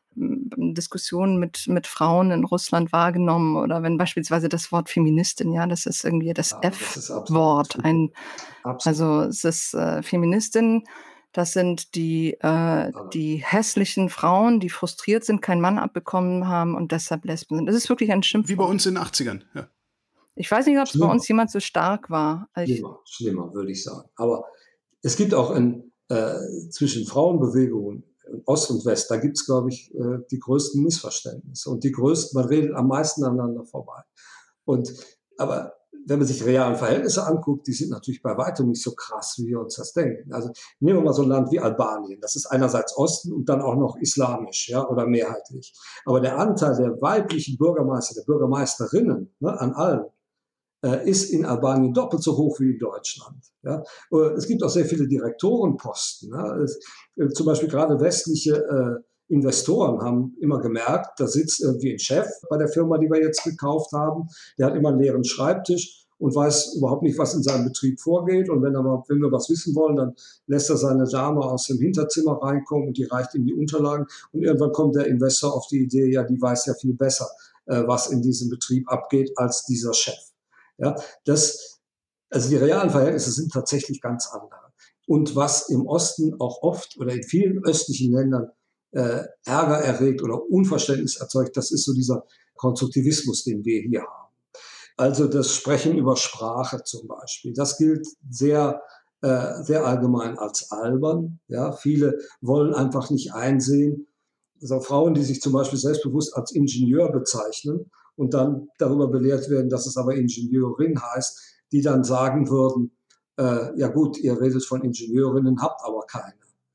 m, Diskussionen mit, mit Frauen in Russland wahrgenommen oder wenn beispielsweise das Wort Feministin, ja, das ist irgendwie das Ja, das ist absolut F-Wort. Ein, Absolut. also es ist äh, Feministin. Das sind die, äh, die hässlichen Frauen, die frustriert sind, keinen Mann abbekommen haben und deshalb Lesben sind. Das ist wirklich ein Schimpfwort. Wie bei uns in den achtzigern. Ja. Ich weiß nicht, ob es bei Schlimmer. uns jemand so stark war. Ich, Schlimmer, schlimmer, würde ich sagen. Aber es gibt auch in, äh, zwischen Frauenbewegungen Ost und West, da gibt es, glaube ich, äh, die größten Missverständnisse. Und die größten, man redet am meisten aneinander vorbei. Und, aber wenn man sich realen Verhältnisse anguckt, die sind natürlich bei weitem nicht so krass, wie wir uns das denken. Also nehmen wir mal so ein Land wie Albanien. Das ist einerseits Osten und dann auch noch islamisch, ja, oder mehrheitlich. Aber der Anteil der weiblichen Bürgermeister, der Bürgermeisterinnen, ne, an allen, äh, ist in Albanien doppelt so hoch wie in Deutschland. Ja. Es gibt auch sehr viele Direktorenposten. Ja. Es, äh, zum Beispiel gerade westliche äh, Investoren haben immer gemerkt, da sitzt irgendwie ein Chef bei der Firma, die wir jetzt gekauft haben, der hat immer einen leeren Schreibtisch und weiß überhaupt nicht, was in seinem Betrieb vorgeht. Und wenn, aber, wenn wir was wissen wollen, dann lässt er seine Dame aus dem Hinterzimmer reinkommen und die reicht ihm die Unterlagen. Und irgendwann kommt der Investor auf die Idee, ja, die weiß ja viel besser, äh, was in diesem Betrieb abgeht, als dieser Chef. Ja, das, also die realen Verhältnisse sind tatsächlich ganz andere. Und was im Osten auch oft oder in vielen östlichen Ländern Äh, Ärger erregt oder Unverständnis erzeugt, das ist so dieser Konstruktivismus, den wir hier haben. Also das Sprechen über Sprache zum Beispiel, das gilt sehr, äh, sehr allgemein als albern. Ja, viele wollen einfach nicht einsehen, also Frauen, die sich zum Beispiel selbstbewusst als Ingenieur bezeichnen und dann darüber belehrt werden, dass es aber Ingenieurin heißt, die dann sagen würden, äh, ja gut, ihr redet von Ingenieurinnen, habt aber keine.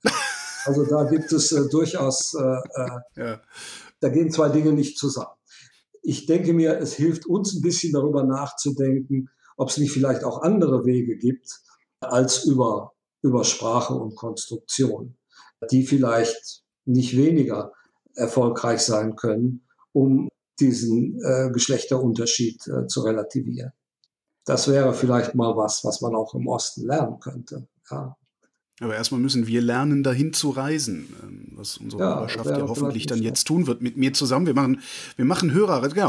Also da gibt es äh, durchaus, äh, äh, Ja. da gehen zwei Dinge nicht zusammen. Ich denke mir, es hilft uns ein bisschen darüber nachzudenken, ob es nicht vielleicht auch andere Wege gibt, als über, über Sprache und Konstruktion, die vielleicht nicht weniger erfolgreich sein können, um diesen äh, Geschlechterunterschied äh, zu relativieren. Das wäre vielleicht mal was, was man auch im Osten lernen könnte. Ja, Aber erstmal müssen wir lernen, dahin zu reisen, ähm, was unsere ja, das Hörerschaft wäre ja vielleicht hoffentlich nicht dann schlecht. jetzt tun wird mit mir zusammen. Wir machen, wir machen Hörer, genau.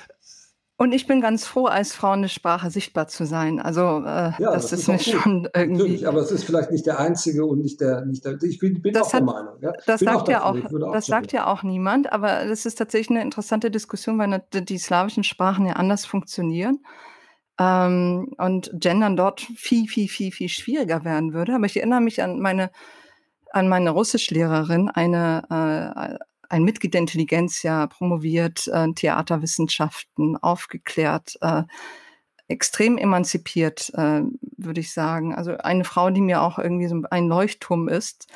Und ich bin ganz froh, als Frau in der Sprache sichtbar zu sein. Also äh, Ja, das, das ist ist mir auch gut. schon irgendwie. Natürlich, aber es ist vielleicht nicht der einzige und nicht der, nicht der ich bin, bin Das auch der hat, Meinung. Ja. das Bin auch sagt ja dafür, auch, ich würde auch das so sagt gehen. ja auch niemand, aber das ist tatsächlich eine interessante Diskussion, weil die, die slawischen Sprachen ja anders funktionieren. Ähm, und Gendern dort viel, viel, viel, viel schwieriger werden würde. Aber ich erinnere mich an meine, an meine Russischlehrerin, eine, äh, ein Mitglied der Intelligenzia, promoviert, äh, Theaterwissenschaften, aufgeklärt, äh, extrem emanzipiert, äh, würde ich sagen. Also eine Frau, die mir auch irgendwie so ein Leuchtturm ist.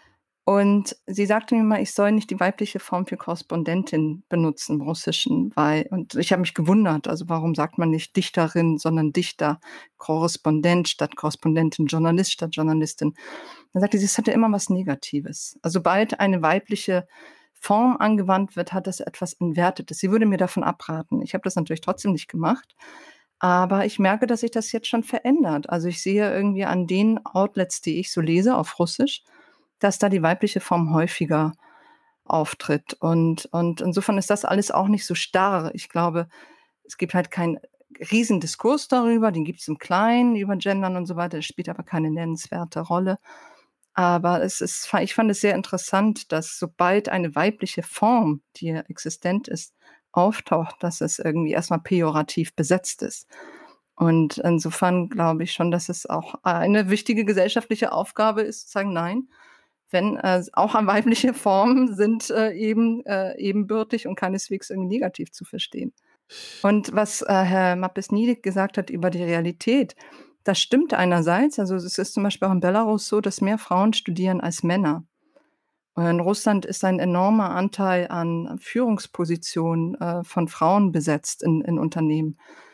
Und sie sagte mir mal, ich soll nicht die weibliche Form für Korrespondentin benutzen im Russischen, weil, und ich habe mich gewundert, also warum sagt man nicht Dichterin, sondern Dichter, Korrespondent statt Korrespondentin, Journalist statt Journalistin. Dann sagte sie, es hatte immer was Negatives. Also sobald eine weibliche Form angewandt wird, hat das etwas Entwertetes. Sie würde mir davon abraten. Ich habe das natürlich trotzdem nicht gemacht. Aber ich merke, dass sich das jetzt schon verändert. Also ich sehe irgendwie an den Outlets, die ich so lese auf Russisch, dass da die weibliche Form häufiger auftritt. Und, und insofern ist das alles auch nicht so starr. Ich glaube, es gibt halt keinen riesen Diskurs darüber, den gibt es im Kleinen über Gendern und so weiter, das spielt aber keine nennenswerte Rolle. Aber es ist, ich fand es sehr interessant, dass sobald eine weibliche Form, die existent ist, auftaucht, dass es irgendwie erstmal pejorativ besetzt ist. Und insofern glaube ich schon, dass es auch eine wichtige gesellschaftliche Aufgabe ist, zu sagen, nein, wenn äh, auch an weibliche Formen sind äh, eben äh, ebenbürtig und keineswegs irgendwie negativ zu verstehen. Und was äh, Herr Mappes-Niedek gesagt hat über die Realität, das stimmt einerseits. Also es ist zum Beispiel auch in Belarus so, dass mehr Frauen studieren als Männer. Und in Russland ist ein enormer Anteil an Führungspositionen äh, von Frauen besetzt in, in Unternehmen.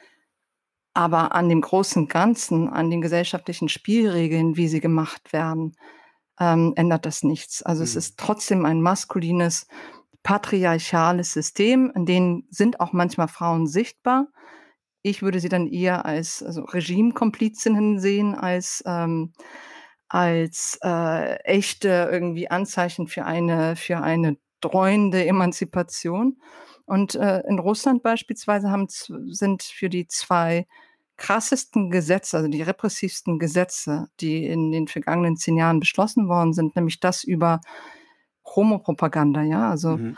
Aber an dem großen Ganzen, an den gesellschaftlichen Spielregeln, wie sie gemacht werden, ähm, ändert das nichts. Also mhm. es ist trotzdem ein maskulines, patriarchales System, in dem sind auch manchmal Frauen sichtbar. Ich würde sie dann eher als also Regimekomplizinnen sehen, als, ähm, als äh, echte irgendwie Anzeichen für eine, für eine dreuende Emanzipation. Und äh, in Russland beispielsweise haben, sind für die zwei krassesten Gesetze, also die repressivsten Gesetze, die in den vergangenen zehn Jahren beschlossen worden sind, nämlich das über Homopropaganda, ja, also mhm.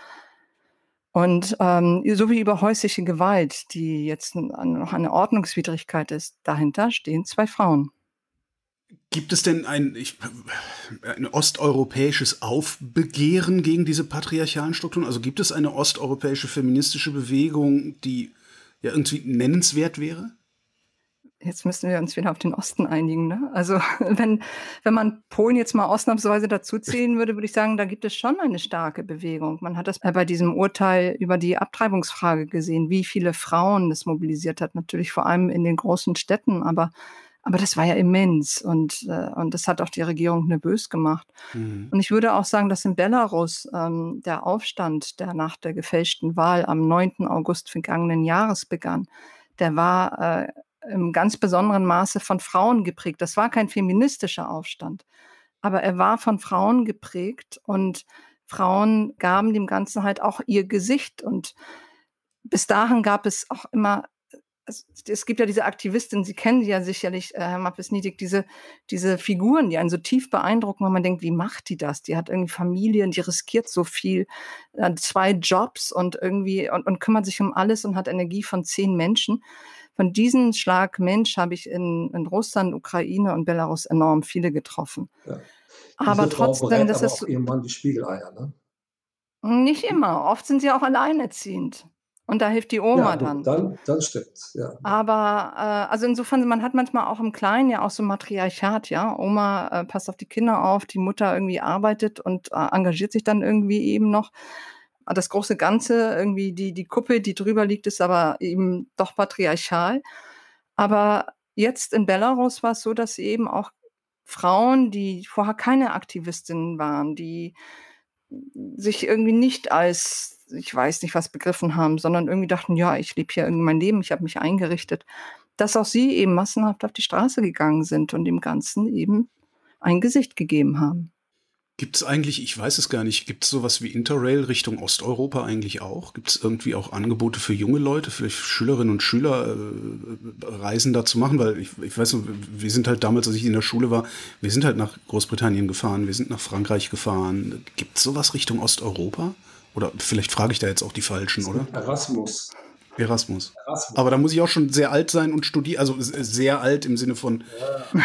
und ähm, so wie über häusliche Gewalt, die jetzt noch eine Ordnungswidrigkeit ist, dahinter stehen zwei Frauen. Gibt es denn ein, ich, ein osteuropäisches Aufbegehren gegen diese patriarchalen Strukturen? Also gibt es eine osteuropäische feministische Bewegung, die ja irgendwie nennenswert wäre? Jetzt müssen wir uns wieder auf den Osten einigen. Ne? Also wenn, wenn man Polen jetzt mal ausnahmsweise dazuziehen würde, würde ich sagen, da gibt es schon eine starke Bewegung. Man hat das bei diesem Urteil über die Abtreibungsfrage gesehen, wie viele Frauen das mobilisiert hat. Natürlich vor allem in den großen Städten, aber, aber das war ja immens. Und, äh, und das hat auch die Regierung nervös gemacht. Mhm. Und ich würde auch sagen, dass in Belarus ähm, der Aufstand, der nach der gefälschten Wahl am neunten August vergangenen Jahres begann, der war äh, im ganz besonderen Maße von Frauen geprägt. Das war kein feministischer Aufstand, aber er war von Frauen geprägt und Frauen gaben dem Ganzen halt auch ihr Gesicht. Und bis dahin gab es auch immer, es, es gibt ja diese Aktivistinnen, Sie kennen die ja sicherlich, äh, Herr Mappes-Niedek, diese, diese Figuren, die einen so tief beeindrucken, wo man denkt, wie macht die das? Die hat irgendwie Familien, die riskiert so viel, äh, zwei Jobs und irgendwie und, und kümmert sich um alles und hat Energie von zehn Menschen. Von diesem Schlag Mensch habe ich in, in Russland, Ukraine und Belarus enorm viele getroffen. Ja. Aber Frau trotzdem, berät das aber ist auch ihrem Mann die Spiegeleier, ne? Nicht immer. Oft sind sie auch alleinerziehend. Und da hilft die Oma ja, dann. dann. Dann stimmt's, ja. Aber äh, also insofern, man hat manchmal auch im Kleinen ja auch so Matriarchat, ja. Oma äh, passt auf die Kinder auf, die Mutter irgendwie arbeitet und äh, engagiert sich dann irgendwie eben noch. Das große Ganze, irgendwie die, die Kuppel, die drüber liegt, ist aber eben doch patriarchal. Aber jetzt in Belarus war es so, dass eben auch Frauen, die vorher keine Aktivistinnen waren, die sich irgendwie nicht als, ich weiß nicht was, begriffen haben, sondern irgendwie dachten, ja, ich lebe hier irgendwie mein Leben, ich habe mich eingerichtet, dass auch sie eben massenhaft auf die Straße gegangen sind und dem Ganzen eben ein Gesicht gegeben haben. Gibt es eigentlich, ich weiß es gar nicht, gibt es sowas wie Interrail Richtung Osteuropa eigentlich auch? Gibt es irgendwie auch Angebote für junge Leute, für Schülerinnen und Schüler, äh, Reisen da zu machen? Weil ich, ich weiß noch, wir sind halt damals, als ich in der Schule war, wir sind halt nach Großbritannien gefahren, wir sind nach Frankreich gefahren. Gibt es sowas Richtung Osteuropa? Oder vielleicht frage ich da jetzt auch die Falschen, oder? Erasmus. Erasmus. Erasmus. Aber da muss ich auch schon sehr alt sein und studieren, also sehr alt im Sinne von... Ja.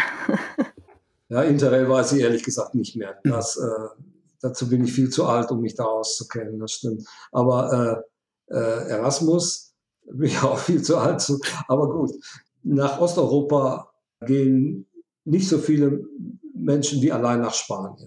Ja, Interrail weiß ich ehrlich gesagt nicht mehr. Das, äh, dazu bin ich viel zu alt, um mich da auszukennen, das stimmt. Aber äh, äh, Erasmus bin ich auch viel zu alt zu. Aber gut, nach Osteuropa gehen nicht so viele Menschen wie allein nach Spanien.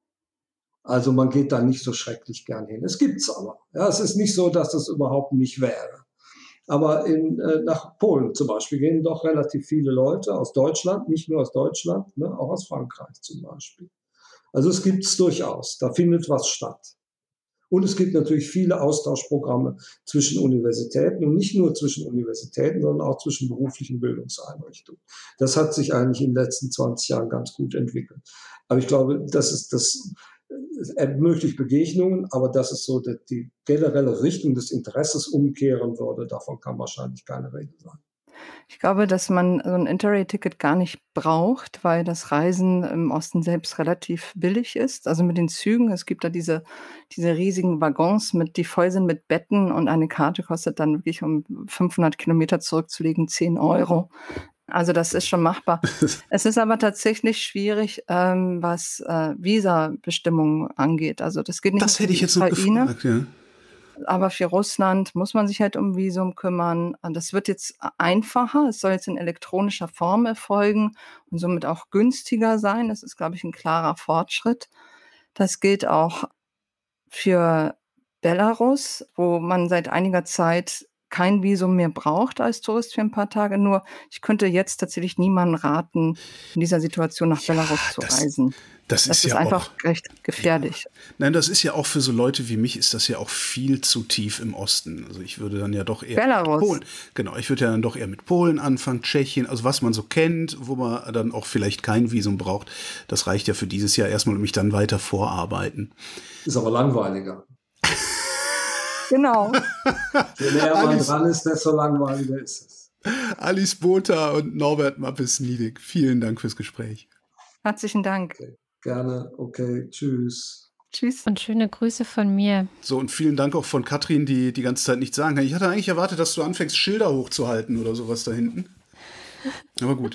Also man geht da nicht so schrecklich gern hin. Es gibt's aber. Ja, es ist nicht so, dass das überhaupt nicht wäre. Aber in, äh, nach Polen zum Beispiel gehen doch relativ viele Leute aus Deutschland, nicht nur aus Deutschland, ne, auch aus Frankreich zum Beispiel. Also es gibt es durchaus, da findet was statt. Und es gibt natürlich viele Austauschprogramme zwischen Universitäten und nicht nur zwischen Universitäten, sondern auch zwischen beruflichen Bildungseinrichtungen. Das hat sich eigentlich in den letzten zwanzig Jahren ganz gut entwickelt. Aber ich glaube, das ist das... Es ermöglicht Begegnungen, aber dass es so die, die generelle Richtung des Interesses umkehren würde, davon kann wahrscheinlich keine Rede sein. Ich glaube, dass man so ein Interrail-Ticket gar nicht braucht, weil das Reisen im Osten selbst relativ billig ist. Also mit den Zügen, es gibt da diese, diese riesigen Waggons, mit, die voll sind mit Betten und eine Karte kostet dann wirklich, um fünfhundert Kilometer zurückzulegen, zehn Euro. Also das ist schon machbar. Es ist aber tatsächlich schwierig, ähm, was äh, Visabestimmungen angeht. Also das geht nicht Das um hätte ich die jetzt noch Ukraine, gefragt, ja. aber für Russland muss man sich halt um Visum kümmern. Und das wird jetzt einfacher. Es soll jetzt in elektronischer Form erfolgen und somit auch günstiger sein. Das ist, glaube ich, ein klarer Fortschritt. Das gilt auch für Belarus, wo man seit einiger Zeit kein Visum mehr braucht als Tourist für ein paar Tage. Nur ich könnte jetzt tatsächlich niemandem raten, in dieser Situation nach Ja, Belarus zu das, reisen. das, Das ist, ist ja einfach auch, recht gefährlich. nein, das ist ja auch für so Leute wie mich, ist das ja auch viel zu tief im Osten. Also ich würde dann ja doch eher Belarus. mit Polen, genau, ich würde ja dann doch eher mit Polen anfangen, Tschechien, also was man so kennt, wo man dann auch vielleicht kein Visum braucht. Das reicht ja für dieses Jahr erstmal und mich dann weiter vorarbeiten. Ist aber langweiliger. Genau. Je näher man Alice, dran ist, desto langweiliger ist es. Alice Botha und Norbert Mappes-Niedig, vielen Dank fürs Gespräch. Herzlichen Dank. Okay. Gerne, okay, tschüss. Tschüss. Und schöne Grüße von mir. So, und vielen Dank auch von Katrin, die die ganze Zeit nichts sagen kann. Ich hatte eigentlich erwartet, dass du anfängst, Schilder hochzuhalten oder sowas da hinten. Aber gut.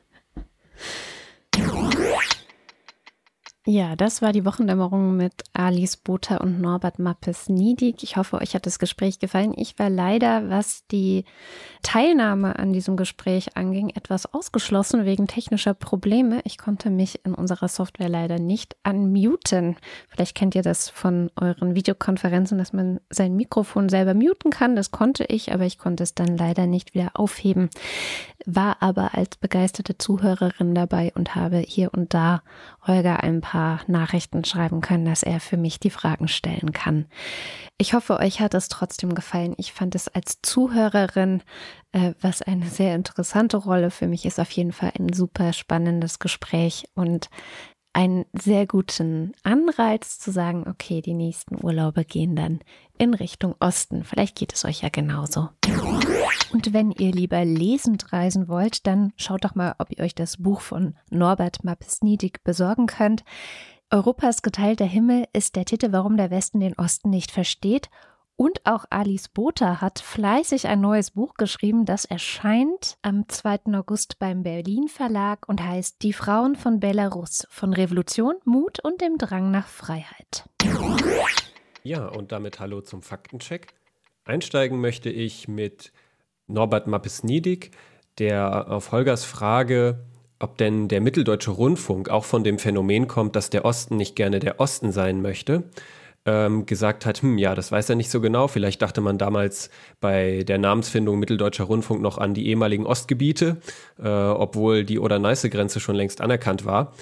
Ja, das war die Wochendämmerung mit Alice Botha und Norbert Mappes-Niedig. Ich hoffe, euch hat das Gespräch gefallen. Ich war leider, was die Teilnahme an diesem Gespräch anging, etwas ausgeschlossen wegen technischer Probleme. Ich konnte mich in unserer Software leider nicht unmuten. Vielleicht kennt ihr das von euren Videokonferenzen, dass man sein Mikrofon selber muten kann. Das konnte ich, aber ich konnte es dann leider nicht wieder aufheben. War aber als begeisterte Zuhörerin dabei und habe hier und da Holger ein paar Nachrichten schreiben können, dass er für mich die Fragen stellen kann. Ich hoffe, euch hat es trotzdem gefallen. Ich fand es als Zuhörerin, äh, was eine sehr interessante Rolle für mich ist, auf jeden Fall ein super spannendes Gespräch und einen sehr guten Anreiz zu sagen, okay, die nächsten Urlaube gehen dann in Richtung Osten. Vielleicht geht es euch ja genauso. Und wenn ihr lieber lesend reisen wollt, dann schaut doch mal, ob ihr euch das Buch von Norbert Mappes-Niedig besorgen könnt. Europas geteilter Himmel ist der Titel, warum der Westen den Osten nicht versteht. Und auch Alice Botha hat fleißig ein neues Buch geschrieben, das erscheint am zweiten August beim Berlin Verlag und heißt Die Frauen von Belarus, von Revolution, Mut und dem Drang nach Freiheit. Ja, und damit hallo zum Faktencheck. Einsteigen möchte ich mit Norbert Mappes-Niedig, der auf Holgers Frage, ob denn der Mitteldeutsche Rundfunk auch von dem Phänomen kommt, dass der Osten nicht gerne der Osten sein möchte, ähm, gesagt hat, hm, ja, das weiß er nicht so genau. Vielleicht dachte man damals bei der Namensfindung Mitteldeutscher Rundfunk noch an die ehemaligen Ostgebiete, äh, obwohl die Oder-Neiße-Grenze schon längst anerkannt war.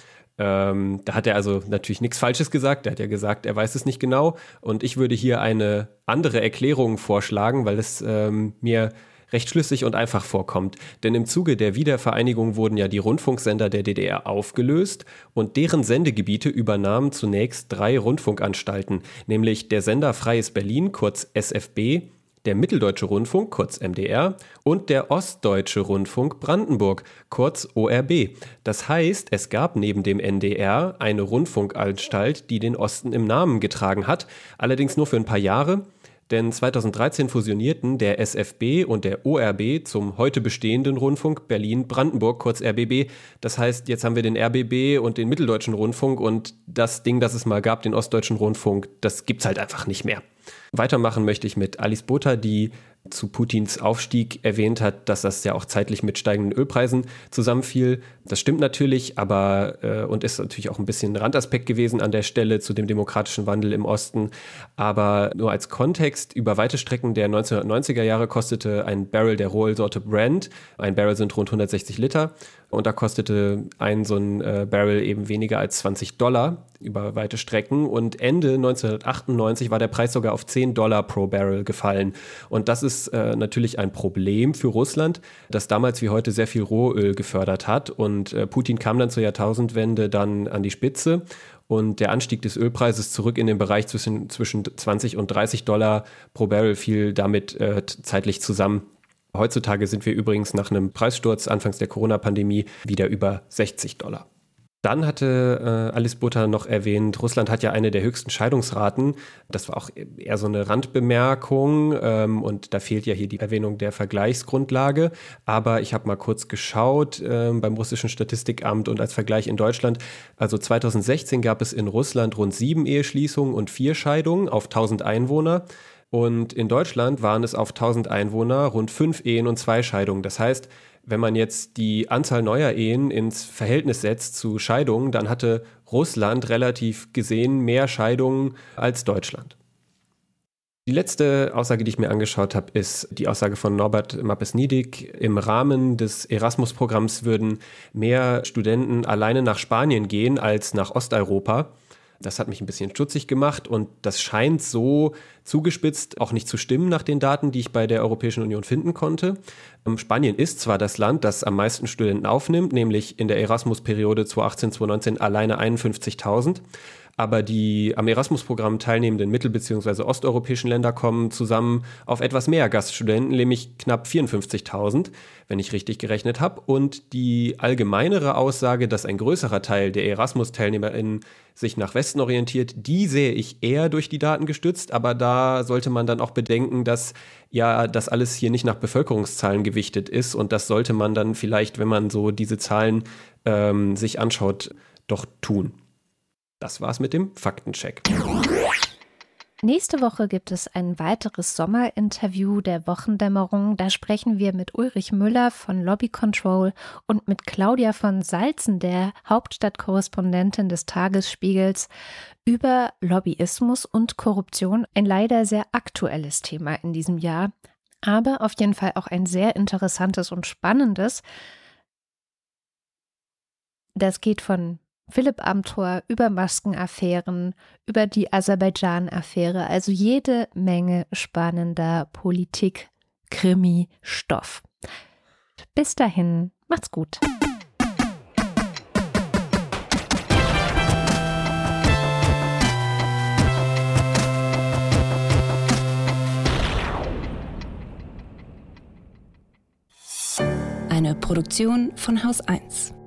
Ähm, da hat er also natürlich nichts Falsches gesagt. Er hat ja gesagt, er weiß es nicht genau. Und ich würde hier eine andere Erklärung vorschlagen, weil es ähm, mir recht schlüssig und einfach vorkommt. Denn im Zuge der Wiedervereinigung wurden ja die Rundfunksender der D D R aufgelöst und deren Sendegebiete übernahmen zunächst drei Rundfunkanstalten, nämlich der Sender Freies Berlin, kurz S F B, der Mitteldeutsche Rundfunk, kurz M D R, und der Ostdeutsche Rundfunk Brandenburg, kurz O R B. Das heißt, es gab neben dem N D R eine Rundfunkanstalt, die den Osten im Namen getragen hat, allerdings nur für ein paar Jahre. Denn zweitausenddreizehn fusionierten der S F B und der O R B zum heute bestehenden Rundfunk Berlin-Brandenburg, kurz R B B. Das heißt, jetzt haben wir den R B B und den Mitteldeutschen Rundfunk und das Ding, das es mal gab, den Ostdeutschen Rundfunk, das gibt's halt einfach nicht mehr. Weitermachen möchte ich mit Alice Botha, die zu Putins Aufstieg erwähnt hat, dass das ja auch zeitlich mit steigenden Ölpreisen zusammenfiel. Das stimmt natürlich, aber äh, und ist natürlich auch ein bisschen ein Randaspekt gewesen an der Stelle zu dem demokratischen Wandel im Osten. Aber nur als Kontext, über weite Strecken der neunzehnhundertneunziger Jahre kostete ein Barrel der Rohölsorte Brent, ein Barrel sind rund hundertsechzig Liter, und da kostete ein so ein äh, Barrel eben weniger als zwanzig Dollar über weite Strecken. Und Ende neunzehnhundertachtundneunzig war der Preis sogar auf zehn Dollar pro Barrel gefallen. Und das ist äh, natürlich ein Problem für Russland, das damals wie heute sehr viel Rohöl gefördert hat. Und äh, Putin kam dann zur Jahrtausendwende dann an die Spitze. Und der Anstieg des Ölpreises zurück in den Bereich zwischen, zwischen zwanzig und dreißig Dollar pro Barrel fiel damit äh, zeitlich zusammen. Heutzutage sind wir übrigens nach einem Preissturz anfangs der Corona-Pandemie wieder über sechzig Dollar. Dann hatte äh, Alice Botha noch erwähnt, Russland hat ja eine der höchsten Scheidungsraten. Das war auch eher so eine Randbemerkung ähm, und da fehlt ja hier die Erwähnung der Vergleichsgrundlage. Aber ich habe mal kurz geschaut äh, beim russischen Statistikamt und als Vergleich in Deutschland. Also zweitausendsechzehn gab es in Russland rund sieben Eheschließungen und vier Scheidungen auf tausend Einwohner. Und in Deutschland waren es auf tausend Einwohner rund fünf Ehen und zwei Scheidungen. Das heißt, wenn man jetzt die Anzahl neuer Ehen ins Verhältnis setzt zu Scheidungen, dann hatte Russland relativ gesehen mehr Scheidungen als Deutschland. Die letzte Aussage, die ich mir angeschaut habe, ist die Aussage von Norbert Mappes-Niedig. Im Rahmen des Erasmus-Programms würden mehr Studenten alleine nach Spanien gehen als nach Osteuropa. Das hat mich ein bisschen stutzig gemacht und das scheint so zugespitzt auch nicht zu stimmen nach den Daten, die ich bei der Europäischen Union finden konnte. Spanien ist zwar das Land, das am meisten Studenten aufnimmt, nämlich in der Erasmus-Periode zweitausendachtzehn zweitausendneunzehn alleine einundfünfzigtausend. Aber die am Erasmus-Programm teilnehmenden mittel- bzw. osteuropäischen Länder kommen zusammen auf etwas mehr Gaststudenten, nämlich knapp vierundfünfzigtausend, wenn ich richtig gerechnet habe. Und die allgemeinere Aussage, dass ein größerer Teil der Erasmus-TeilnehmerInnen sich nach Westen orientiert, die sehe ich eher durch die Daten gestützt. Aber da sollte man dann auch bedenken, dass ja das alles hier nicht nach Bevölkerungszahlen gewichtet ist. Und das sollte man dann vielleicht, wenn man so diese Zahlen ähm, sich anschaut, doch tun. Das war's mit dem Faktencheck. Nächste Woche gibt es ein weiteres Sommerinterview der Wochendämmerung. Da sprechen wir mit Ulrich Müller von Lobby Control und mit Claudia von Salzen, der Hauptstadtkorrespondentin des Tagesspiegels, über Lobbyismus und Korruption. Ein leider sehr aktuelles Thema in diesem Jahr, aber auf jeden Fall auch ein sehr interessantes und spannendes. Das geht von Philipp Amthor über Maskenaffären, über die Aserbaidschan-Affäre, also jede Menge spannender Politik-Krimi-Stoff. Bis dahin, macht's gut. Eine Produktion von Haus eins.